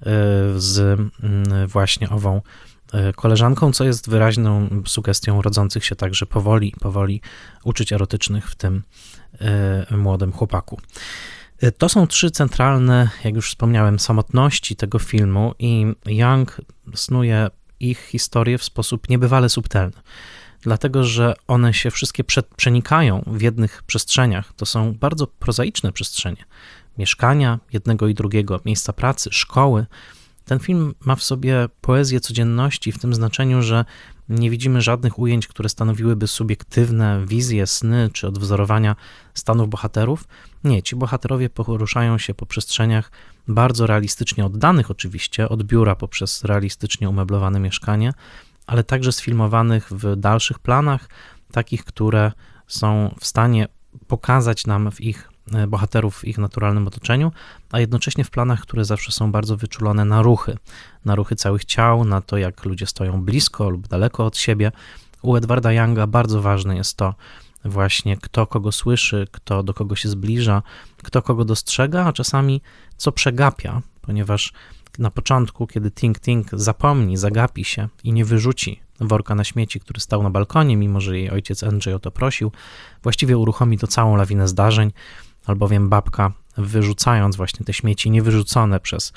z właśnie ową koleżanką, co jest wyraźną sugestią rodzących się także powoli uczuć erotycznych w tym młodym chłopaku. To są 3 centralne, jak już wspomniałem, samotności tego filmu i Young snuje ich historię w sposób niebywale subtelny, dlatego że one się wszystkie przenikają w jednych przestrzeniach. To są bardzo prozaiczne przestrzenie. Mieszkania jednego i drugiego, miejsca pracy, szkoły. Ten film ma w sobie poezję codzienności w tym znaczeniu, że nie widzimy żadnych ujęć, które stanowiłyby subiektywne wizje, sny czy odwzorowania stanów bohaterów. Nie, ci bohaterowie poruszają się po przestrzeniach bardzo realistycznie oddanych oczywiście, od biura poprzez realistycznie umeblowane mieszkanie, ale także sfilmowanych w dalszych planach, takich, które są w stanie pokazać nam bohaterów w ich naturalnym otoczeniu, a jednocześnie w planach, które zawsze są bardzo wyczulone na ruchy całych ciał, na to, jak ludzie stoją blisko lub daleko od siebie. U Edwarda Younga bardzo ważne jest to właśnie, kto kogo słyszy, kto do kogo się zbliża, kto kogo dostrzega, a czasami co przegapia, ponieważ na początku, kiedy Ting zapomni, zagapi się i nie wyrzuci worka na śmieci, który stał na balkonie, mimo że jej ojciec Andrzej o to prosił, właściwie uruchomi to całą lawinę zdarzeń, albowiem babka, wyrzucając właśnie te śmieci niewyrzucone przez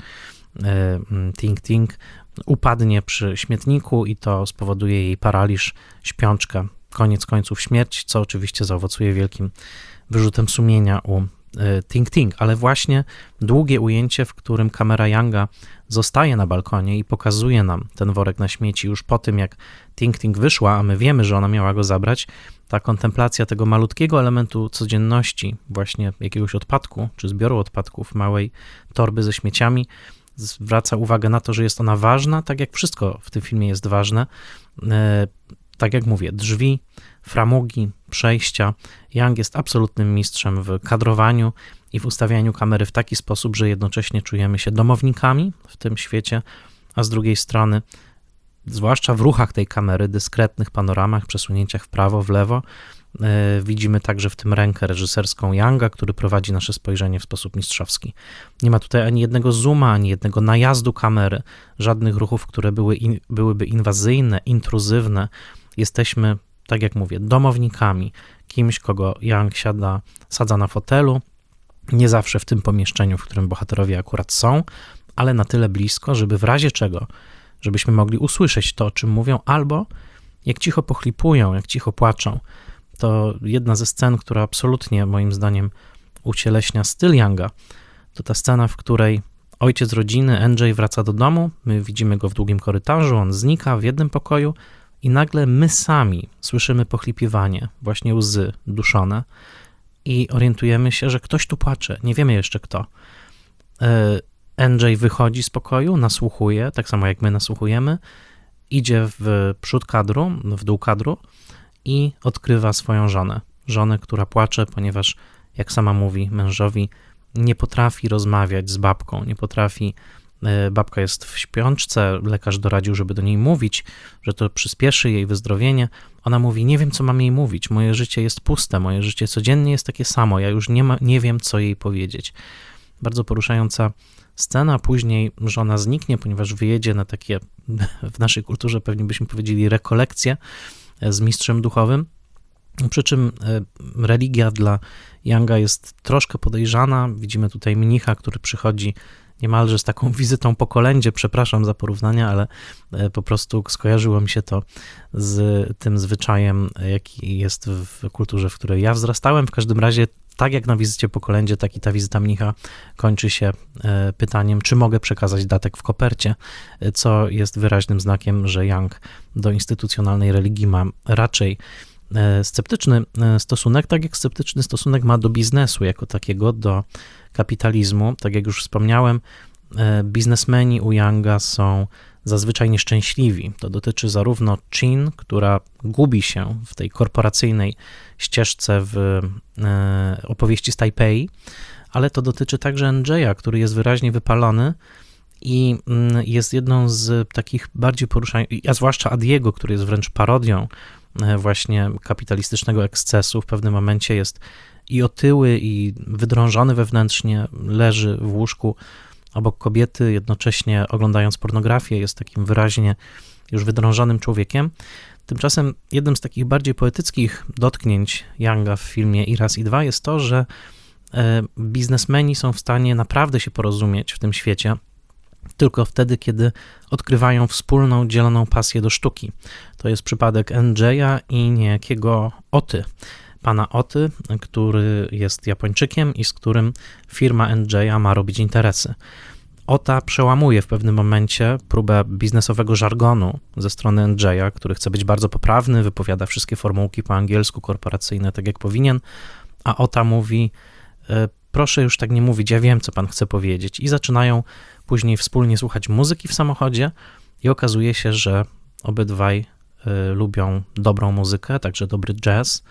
Ting, upadnie przy śmietniku i to spowoduje jej paraliż, śpiączkę, koniec końców śmierć, co oczywiście zaowocuje wielkim wyrzutem sumienia u Ting, ale właśnie długie ujęcie, w którym kamera Younga zostaje na balkonie i pokazuje nam ten worek na śmieci już po tym, jak Ting wyszła, a my wiemy, że ona miała go zabrać, ta kontemplacja tego malutkiego elementu codzienności, właśnie jakiegoś odpadku, czy zbioru odpadków, małej torby ze śmieciami, zwraca uwagę na to, że jest ona ważna, tak jak wszystko w tym filmie jest ważne. Tak jak mówię, drzwi, framugi, przejścia. Young jest absolutnym mistrzem w kadrowaniu i w ustawianiu kamery w taki sposób, że jednocześnie czujemy się domownikami w tym świecie, a z drugiej strony, zwłaszcza w ruchach tej kamery, dyskretnych panoramach, przesunięciach w prawo, w lewo, widzimy także w tym rękę reżyserską Younga, który prowadzi nasze spojrzenie w sposób mistrzowski. Nie ma tutaj ani jednego zooma, ani jednego najazdu kamery, żadnych ruchów, które byłyby inwazyjne, intruzywne. Jesteśmy, tak jak mówię, domownikami, kimś, kogo Young sadza na fotelu, nie zawsze w tym pomieszczeniu, w którym bohaterowie akurat są, ale na tyle blisko, żeby w razie czego, żebyśmy mogli usłyszeć to, o czym mówią, albo jak cicho pochlipują, jak cicho płaczą. To jedna ze scen, która absolutnie moim zdaniem ucieleśnia styl Younga, to ta scena, w której ojciec rodziny, Andrzej, wraca do domu, my widzimy go w długim korytarzu, on znika w jednym pokoju i nagle my sami słyszymy pochlipiwanie, właśnie łzy duszone i orientujemy się, że ktoś tu płacze, nie wiemy jeszcze kto. Andrzej wychodzi z pokoju, nasłuchuje, tak samo jak my nasłuchujemy, idzie w przód kadru, w dół kadru i odkrywa swoją żonę, która płacze, ponieważ, jak sama mówi mężowi, nie potrafi rozmawiać z babką, babka jest w śpiączce, lekarz doradził, żeby do niej mówić, że to przyspieszy jej wyzdrowienie. Ona mówi, nie wiem, co mam jej mówić, moje życie jest puste, moje życie codziennie jest takie samo, ja już nie wiem, co jej powiedzieć. Bardzo poruszająca scena, później żona zniknie, ponieważ wyjedzie na takie, w naszej kulturze pewnie byśmy powiedzieli, rekolekcje z mistrzem duchowym, przy czym religia dla Younga jest troszkę podejrzana. Widzimy tutaj mnicha, który przychodzi niemalże z taką wizytą po kolędzie, przepraszam za porównania, ale po prostu skojarzyło mi się to z tym zwyczajem, jaki jest w kulturze, w której ja wzrastałem. W każdym razie, tak jak na wizycie po kolędzie, tak i ta wizyta mnicha kończy się pytaniem, czy mogę przekazać datek w kopercie, co jest wyraźnym znakiem, że Young do instytucjonalnej religii ma raczej sceptyczny stosunek, tak jak sceptyczny stosunek ma do biznesu jako takiego, do kapitalizmu. Tak jak już wspomniałem, biznesmeni u Younga są zazwyczaj nieszczęśliwi. To dotyczy zarówno Chin, która gubi się w tej korporacyjnej ścieżce w opowieści z Tajpej, ale to dotyczy także Andrzeja, który jest wyraźnie wypalony i jest jedną z takich bardziej poruszających, a zwłaszcza Adiego, który jest wręcz parodią właśnie kapitalistycznego ekscesu. W pewnym momencie jest i otyły, i wydrążony wewnętrznie, leży w łóżku obok kobiety, jednocześnie oglądając pornografię, jest takim wyraźnie już wydrążonym człowiekiem. Tymczasem jednym z takich bardziej poetyckich dotknięć Younga w filmie I raz, i dwa jest to, że biznesmeni są w stanie naprawdę się porozumieć w tym świecie tylko wtedy, kiedy odkrywają wspólną, dzieloną pasję do sztuki. To jest przypadek Andrzeja i niejakiego Oty, pana Oty, który jest Japończykiem i z którym firma Andrzeja ma robić interesy. Ota przełamuje w pewnym momencie próbę biznesowego żargonu ze strony Andrzeja, który chce być bardzo poprawny, wypowiada wszystkie formułki po angielsku korporacyjne tak jak powinien, a Ota mówi, proszę już tak nie mówić, ja wiem, co pan chce powiedzieć. I zaczynają później wspólnie słuchać muzyki w samochodzie i okazuje się, że obydwaj lubią dobrą muzykę, także dobry jazz,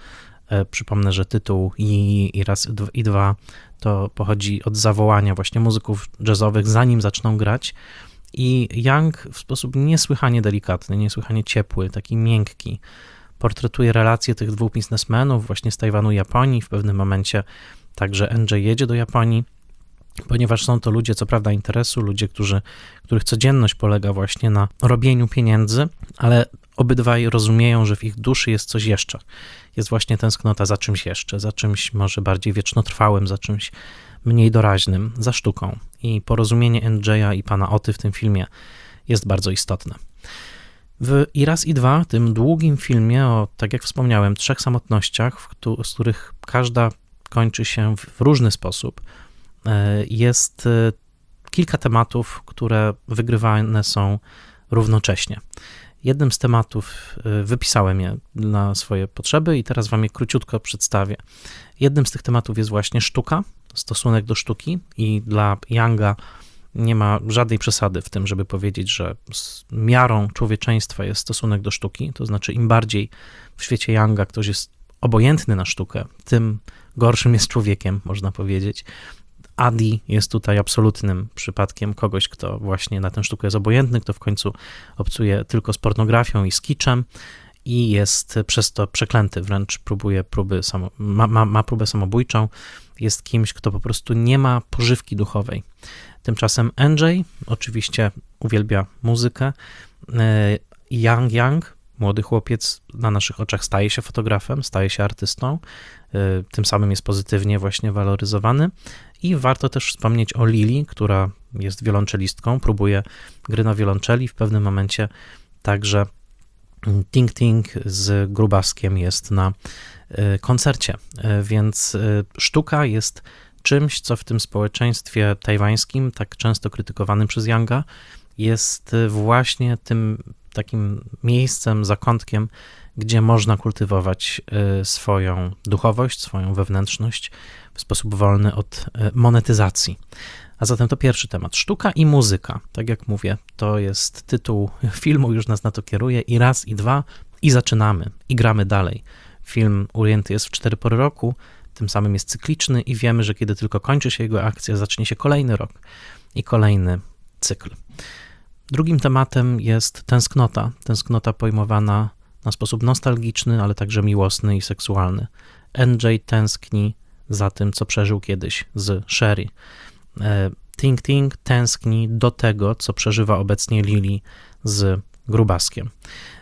Przypomnę, że tytuł i raz i dwa to pochodzi od zawołania właśnie muzyków jazzowych, zanim zaczną grać. I Young w sposób niesłychanie delikatny, niesłychanie ciepły, taki miękki, portretuje relacje tych dwóch biznesmenów właśnie z Tajwanu i Japonii. W pewnym momencie także NJ jedzie do Japonii, ponieważ są to ludzie, co prawda interesu, ludzie, których codzienność polega właśnie na robieniu pieniędzy, ale obydwaj rozumieją, że w ich duszy jest coś jeszcze. Jest właśnie tęsknota za czymś jeszcze, za czymś może bardziej wiecznotrwałym, za czymś mniej doraźnym, za sztuką. I porozumienie NJ'a i pana Oty w tym filmie jest bardzo istotne. W I raz i dwa, tym długim filmie o, tak jak wspomniałem, 3 samotnościach, z których każda kończy się w różny sposób, jest kilka tematów, które wygrywane są równocześnie. Jednym z tematów, wypisałem je na swoje potrzeby i teraz wam je króciutko przedstawię. Jednym z tych tematów jest właśnie sztuka, stosunek do sztuki i dla Younga nie ma żadnej przesady w tym, żeby powiedzieć, że miarą człowieczeństwa jest stosunek do sztuki, to znaczy im bardziej w świecie Younga ktoś jest obojętny na sztukę, tym gorszym jest człowiekiem, można powiedzieć. Adi jest tutaj absolutnym przypadkiem kogoś, kto właśnie na tę sztukę jest obojętny, kto w końcu obcuje tylko z pornografią i z kiczem i jest przez to przeklęty, wręcz ma próbę samobójczą, jest kimś, kto po prostu nie ma pożywki duchowej. Tymczasem NJ oczywiście uwielbia muzykę. Young, młody chłopiec, na naszych oczach staje się fotografem, staje się artystą, tym samym jest pozytywnie właśnie waloryzowany. I warto też wspomnieć o Lili, która jest wiolonczelistką, próbuje gry na wiolonczeli. W pewnym momencie także Ting Ting z Grubaskiem jest na koncercie, więc sztuka jest czymś, co w tym społeczeństwie tajwańskim, tak często krytykowanym przez Younga, jest właśnie tym takim miejscem, zakątkiem, gdzie można kultywować swoją duchowość, swoją wewnętrzność w sposób wolny od monetyzacji. A zatem to pierwszy temat. Sztuka i muzyka. Tak jak mówię, to jest tytuł filmu, już nas na to kieruje. I raz, i dwa, i zaczynamy, i gramy dalej. Film ujęty jest w 4 pory roku, tym samym jest cykliczny i wiemy, że kiedy tylko kończy się jego akcja, zacznie się kolejny rok i kolejny cykl. Drugim tematem jest tęsknota. Tęsknota pojmowana na sposób nostalgiczny, ale także miłosny i seksualny. NJ tęskni za tym, co przeżył kiedyś z Sherry. Ting Ting tęskni do tego, co przeżywa obecnie Lili z Grubaskiem.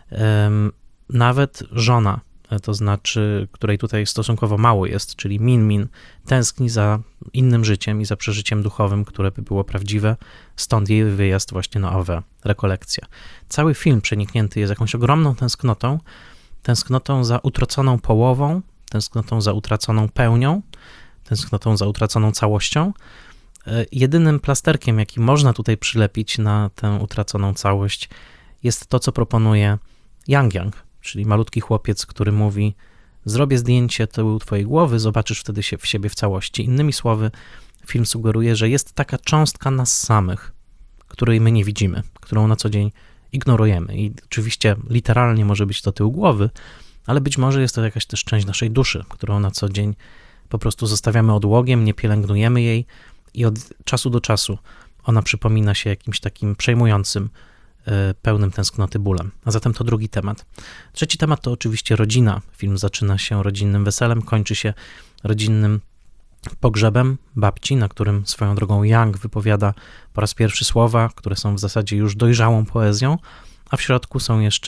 Nawet żona, to znaczy, której tutaj stosunkowo mało jest, czyli Min Min, tęskni za innym życiem i za przeżyciem duchowym, które by było prawdziwe, stąd jej wyjazd właśnie na owe rekolekcje. Cały film przeniknięty jest jakąś ogromną tęsknotą za utraconą połową, tęsknotą za utraconą pełnią, tęsknotą za utraconą całością. Jedynym plasterkiem, jaki można tutaj przylepić na tę utraconą całość, jest to, co proponuje Yang, czyli malutki chłopiec, który mówi: zrobię zdjęcie tyłu twojej głowy, zobaczysz wtedy się w siebie w całości. Innymi słowy, film sugeruje, że jest taka cząstka nas samych, której my nie widzimy, którą na co dzień ignorujemy. I oczywiście literalnie może być to tył głowy, ale być może jest to jakaś też część naszej duszy, którą na co dzień po prostu zostawiamy odłogiem, nie pielęgnujemy jej i od czasu do czasu ona przypomina się jakimś takim przejmującym, pełnym tęsknoty bólem. A zatem to drugi temat. Trzeci temat to oczywiście rodzina. Film zaczyna się rodzinnym weselem, kończy się rodzinnym pogrzebem babci, na którym swoją drogą Young wypowiada po raz pierwszy słowa, które są w zasadzie już dojrzałą poezją, a w środku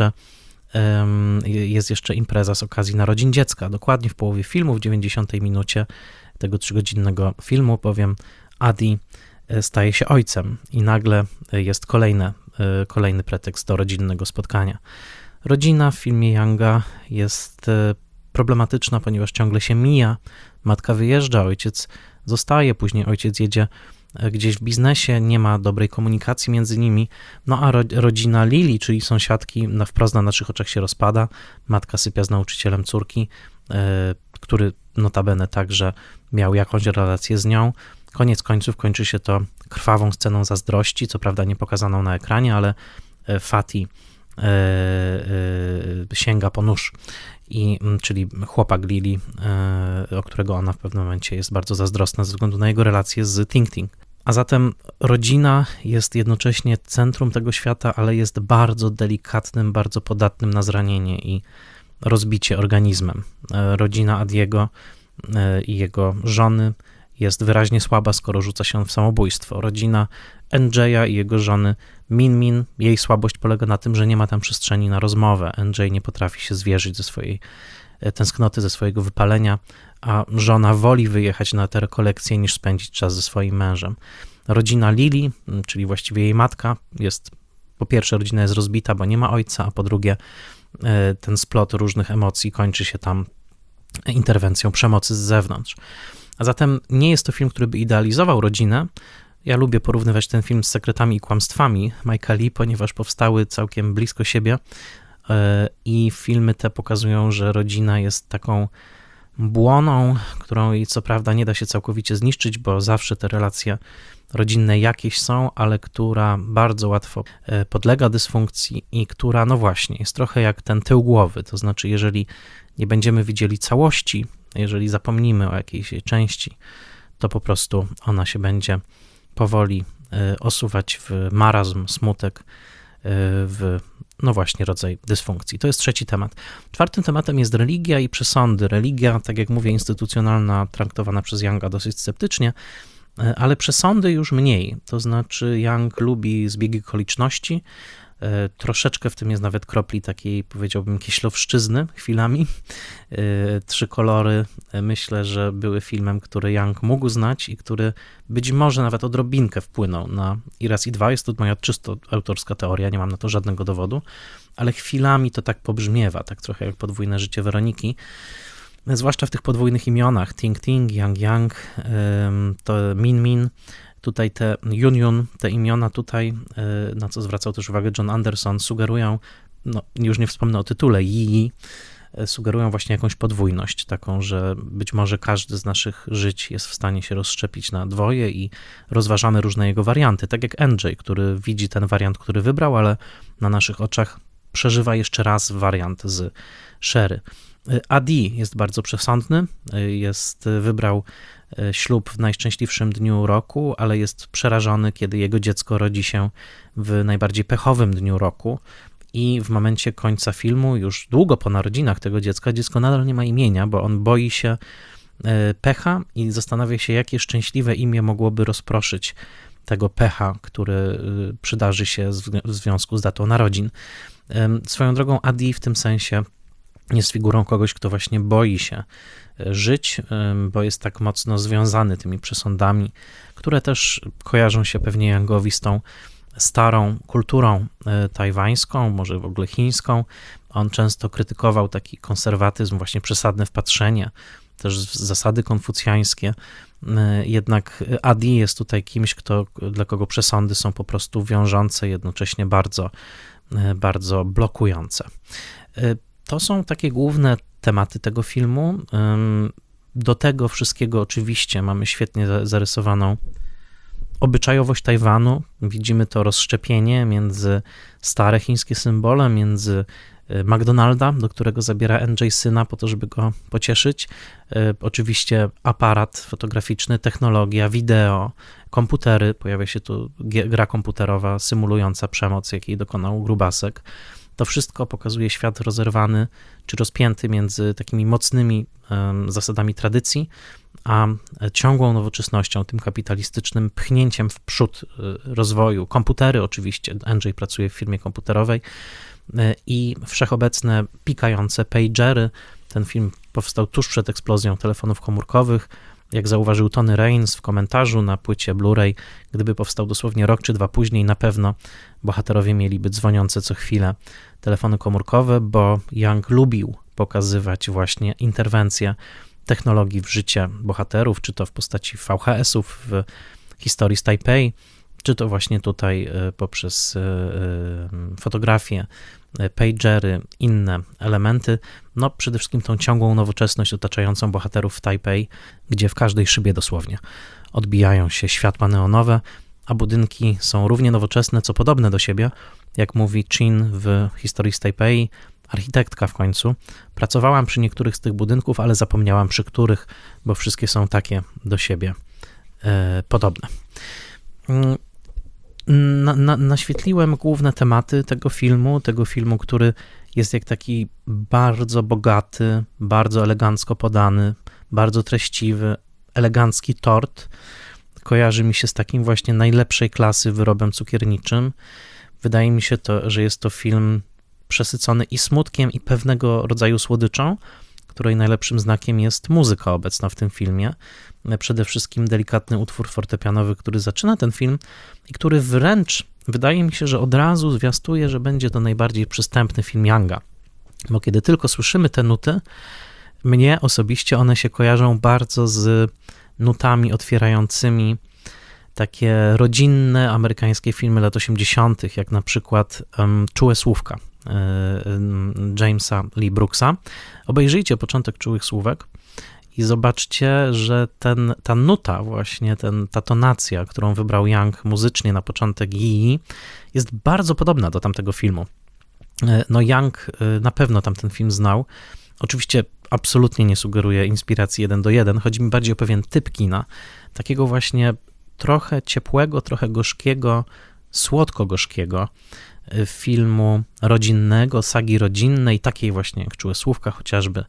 jest jeszcze impreza z okazji narodzin dziecka. Dokładnie w połowie filmu, w 90 minucie tego 3-godzinnego filmu, bowiem Adi staje się ojcem i nagle jest kolejny pretekst do rodzinnego spotkania. Rodzina w filmie Younga jest problematyczna, ponieważ ciągle się mija. Matka wyjeżdża, ojciec zostaje, później ojciec jedzie gdzieś w biznesie, nie ma dobrej komunikacji między nimi, no a rodzina Lili, czyli sąsiadki, wprost na naszych oczach się rozpada. Matka sypia z nauczycielem córki, który notabene także miał jakąś relację z nią. Koniec końców kończy się to krwawą sceną zazdrości, co prawda nie pokazaną na ekranie, ale Fatih sięga po nóż czyli chłopak Lily, o którego ona w pewnym momencie jest bardzo zazdrosna ze względu na jego relacje z Ting Ting. A zatem rodzina jest jednocześnie centrum tego świata, ale jest bardzo delikatnym, bardzo podatnym na zranienie i rozbicie organizmem. Rodzina Adiego i jego żony jest wyraźnie słaba, skoro rzuca się w samobójstwo. Rodzina NJ'a i jego żony Min Min, jej słabość polega na tym, że nie ma tam przestrzeni na rozmowę. NJ nie potrafi się zwierzyć ze swojej tęsknoty, ze swojego wypalenia, a żona woli wyjechać na te rekolekcje niż spędzić czas ze swoim mężem. Rodzina Lily, czyli właściwie jej matka, po pierwsze rodzina jest rozbita, bo nie ma ojca, a po drugie ten splot różnych emocji kończy się tam interwencją przemocy z zewnątrz. A zatem nie jest to film, który by idealizował rodzinę. Ja lubię porównywać ten film z Sekretami i kłamstwami Mike'a Lee, ponieważ powstały całkiem blisko siebie i filmy te pokazują, że rodzina jest taką błoną, którą co prawda nie da się całkowicie zniszczyć, bo zawsze te relacje rodzinne jakieś są, ale która bardzo łatwo podlega dysfunkcji i która, no właśnie, jest trochę jak ten tył głowy, to znaczy jeżeli nie będziemy widzieli całości, jeżeli zapomnimy o jakiejś jej części, to po prostu ona się będzie powoli osuwać w marazm, smutek, w no właśnie rodzaj dysfunkcji. To jest trzeci temat. Czwartym tematem jest religia i przesądy. Religia, tak jak mówię, instytucjonalna, traktowana przez Younga dosyć sceptycznie, ale przesądy już mniej. To znaczy Young lubi zbiegi okoliczności, troszeczkę w tym jest nawet kropli takiej, powiedziałbym, kieślowszczyzny chwilami. Trzy kolory, myślę, że były filmem, który Young mógł znać i który być może nawet odrobinkę wpłynął na I raz, i dwa. Jest to moja czysto autorska teoria, nie mam na to żadnego dowodu, ale chwilami to tak pobrzmiewa, tak trochę jak podwójne życie Weroniki. Zwłaszcza w tych podwójnych imionach, Ting Ting, Yang, to Min Min, tutaj te Yun, te imiona tutaj, na co zwracał też uwagę John Anderson, sugerują, no już nie wspomnę o tytule, Yi, sugerują właśnie jakąś podwójność, taką, że być może każdy z naszych żyć jest w stanie się rozszczepić na dwoje i rozważamy różne jego warianty, tak jak NJ, który widzi ten wariant, który wybrał, ale na naszych oczach przeżywa jeszcze raz wariant z Sherry. Adi jest bardzo przesądny, wybrał ślub w najszczęśliwszym dniu roku, ale jest przerażony, kiedy jego dziecko rodzi się w najbardziej pechowym dniu roku i w momencie końca filmu, już długo po narodzinach tego dziecko nadal nie ma imienia, bo on boi się pecha i zastanawia się, jakie szczęśliwe imię mogłoby rozproszyć tego pecha, który przydarzy się w związku z datą narodzin. Swoją drogą Adi w tym sensie jest figurą kogoś, kto właśnie boi się żyć, bo jest tak mocno związany tymi przesądami, które też kojarzą się pewnie Youngowi z tą starą kulturą tajwańską, może w ogóle chińską. On często krytykował taki konserwatyzm, właśnie przesadne wpatrzenie, też zasady konfucjańskie. Jednak Adi jest tutaj kimś, dla kogo przesądy są po prostu wiążące, jednocześnie bardzo, bardzo blokujące. To są takie główne tematy tego filmu. Do tego wszystkiego oczywiście mamy świetnie zarysowaną obyczajowość Tajwanu. Widzimy to rozszczepienie między stare chińskie symbole, między McDonalda, do którego zabiera NJ syna po to, żeby go pocieszyć. Oczywiście aparat fotograficzny, technologia, wideo, komputery. Pojawia się tu gra komputerowa symulująca przemoc, jakiej dokonał Grubasek. To wszystko pokazuje świat rozerwany czy rozpięty między takimi mocnymi zasadami tradycji, a ciągłą nowoczesnością, tym kapitalistycznym pchnięciem w przód rozwoju. Komputery oczywiście, NJ pracuje w firmie komputerowej i wszechobecne pikające pagery. Ten film powstał tuż przed eksplozją telefonów komórkowych. Jak zauważył Tony Raines w komentarzu na płycie Blu-ray, gdyby powstał dosłownie rok czy dwa później, na pewno bohaterowie mieliby dzwoniące co chwilę telefony komórkowe, bo Young lubił pokazywać właśnie interwencje technologii w życie bohaterów, czy to w postaci VHS-ów w historii z Tajpej, czy to właśnie tutaj poprzez fotografię, pagery, inne elementy. No przede wszystkim tą ciągłą nowoczesność otaczającą bohaterów w Tajpej, gdzie w każdej szybie dosłownie odbijają się światła neonowe, a budynki są równie nowoczesne, co podobne do siebie. Jak mówi Chin w historii z Tajpei, architektka w końcu. Pracowałam przy niektórych z tych budynków, ale zapomniałam przy których, bo wszystkie są takie do siebie podobne. Naświetliłem główne tematy tego filmu, który jest jak taki bardzo bogaty, bardzo elegancko podany, bardzo treściwy, elegancki tort. Kojarzy mi się z takim właśnie najlepszej klasy wyrobem cukierniczym. Wydaje mi się że jest to film przesycony i smutkiem, i pewnego rodzaju słodyczą, której najlepszym znakiem jest muzyka obecna w tym filmie. Przede wszystkim delikatny utwór fortepianowy, który zaczyna ten film i który wręcz wydaje mi się, że od razu zwiastuje, że będzie to najbardziej przystępny film Younga. Bo kiedy tylko słyszymy te nuty, mnie osobiście one się kojarzą bardzo z nutami otwierającymi takie rodzinne amerykańskie filmy lat 80., jak na przykład Czułe słówka Jamesa Lee Brooksa. Obejrzyjcie początek Czułych słówek i zobaczcie, że ta nuta właśnie, ta tonacja, którą wybrał Young muzycznie na początek jest bardzo podobna do tamtego filmu. No Young na pewno tamten film znał. Oczywiście absolutnie nie sugeruje inspiracji 1:1. Chodzi mi bardziej o pewien typ kina, takiego właśnie trochę ciepłego, trochę gorzkiego, słodko-gorzkiego filmu rodzinnego, sagi rodzinnej, takiej właśnie jak Czułe słówka chociażby,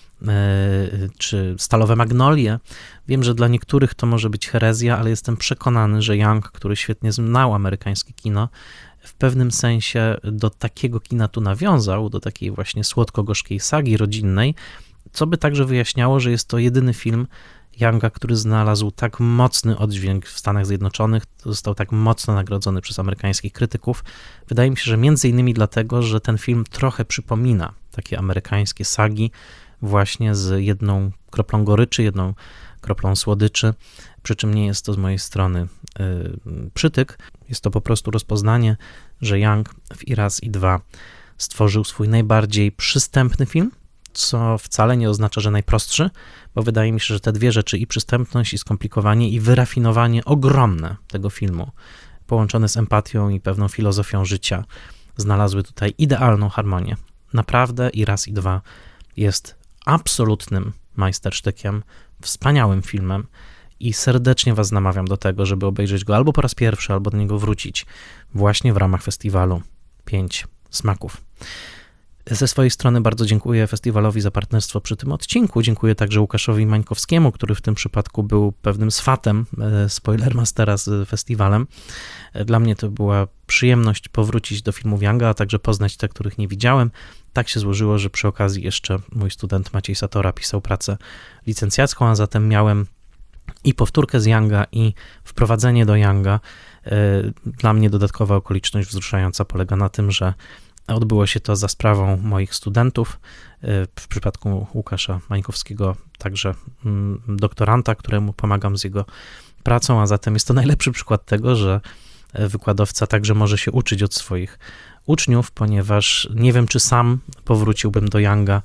czy Stalowe magnolie. Wiem, że dla niektórych to może być herezja, ale jestem przekonany, że Young, który świetnie znał amerykańskie kino, w pewnym sensie do takiego kina tu nawiązał, do takiej właśnie słodko-gorzkiej sagi rodzinnej, co by także wyjaśniało, że jest to jedyny film Younga, który znalazł tak mocny oddźwięk w Stanach Zjednoczonych, został tak mocno nagrodzony przez amerykańskich krytyków. Wydaje mi się, że między innymi dlatego, że ten film trochę przypomina takie amerykańskie sagi, właśnie z jedną kroplą goryczy, jedną kroplą słodyczy, przy czym nie jest to z mojej strony przytyk, jest to po prostu rozpoznanie, że Young w I raz, i dwa stworzył swój najbardziej przystępny film, co wcale nie oznacza, że najprostszy, bo wydaje mi się, że te dwie rzeczy, i przystępność, i skomplikowanie, i wyrafinowanie ogromne tego filmu, połączone z empatią i pewną filozofią życia, znalazły tutaj idealną harmonię. Naprawdę I raz, i dwa jest absolutnym majstersztykiem, wspaniałym filmem i serdecznie Was namawiam do tego, żeby obejrzeć go albo po raz pierwszy, albo do niego wrócić właśnie w ramach festiwalu 5 smaków. Ze swojej strony bardzo dziękuję festiwalowi za partnerstwo przy tym odcinku. Dziękuję także Łukaszowi Mańkowskiemu, który w tym przypadku był pewnym swatem Spoilermastera z festiwalem. Dla mnie to była przyjemność powrócić do filmów Younga, a także poznać te, których nie widziałem. Tak się złożyło, że przy okazji jeszcze mój student Maciej Satora pisał pracę licencjacką, a zatem miałem i powtórkę z Younga, i wprowadzenie do Younga. Dla mnie dodatkowa okoliczność wzruszająca polega na tym, że odbyło się to za sprawą moich studentów, w przypadku Łukasza Mańkowskiego także doktoranta, któremu pomagam z jego pracą, a zatem jest to najlepszy przykład tego, że wykładowca także może się uczyć od swoich uczniów, ponieważ nie wiem, czy sam powróciłbym do Younga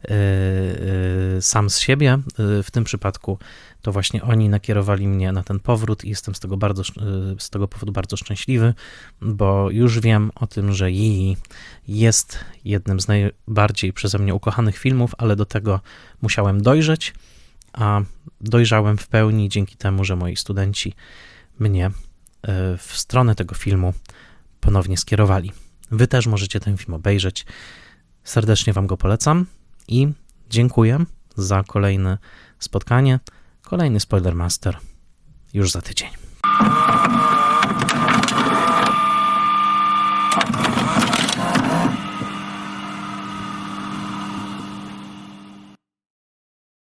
sam z siebie. W tym przypadku to właśnie oni nakierowali mnie na ten powrót i jestem z tego powodu bardzo szczęśliwy, bo już wiem o tym, że jest jednym z najbardziej przeze mnie ukochanych filmów, ale do tego musiałem dojrzeć, a dojrzałem w pełni dzięki temu, że moi studenci mnie w stronę tego filmu ponownie skierowali. Wy też możecie ten film obejrzeć. Serdecznie Wam go polecam i dziękuję za kolejne spotkanie. Kolejny Spoilermaster już za tydzień.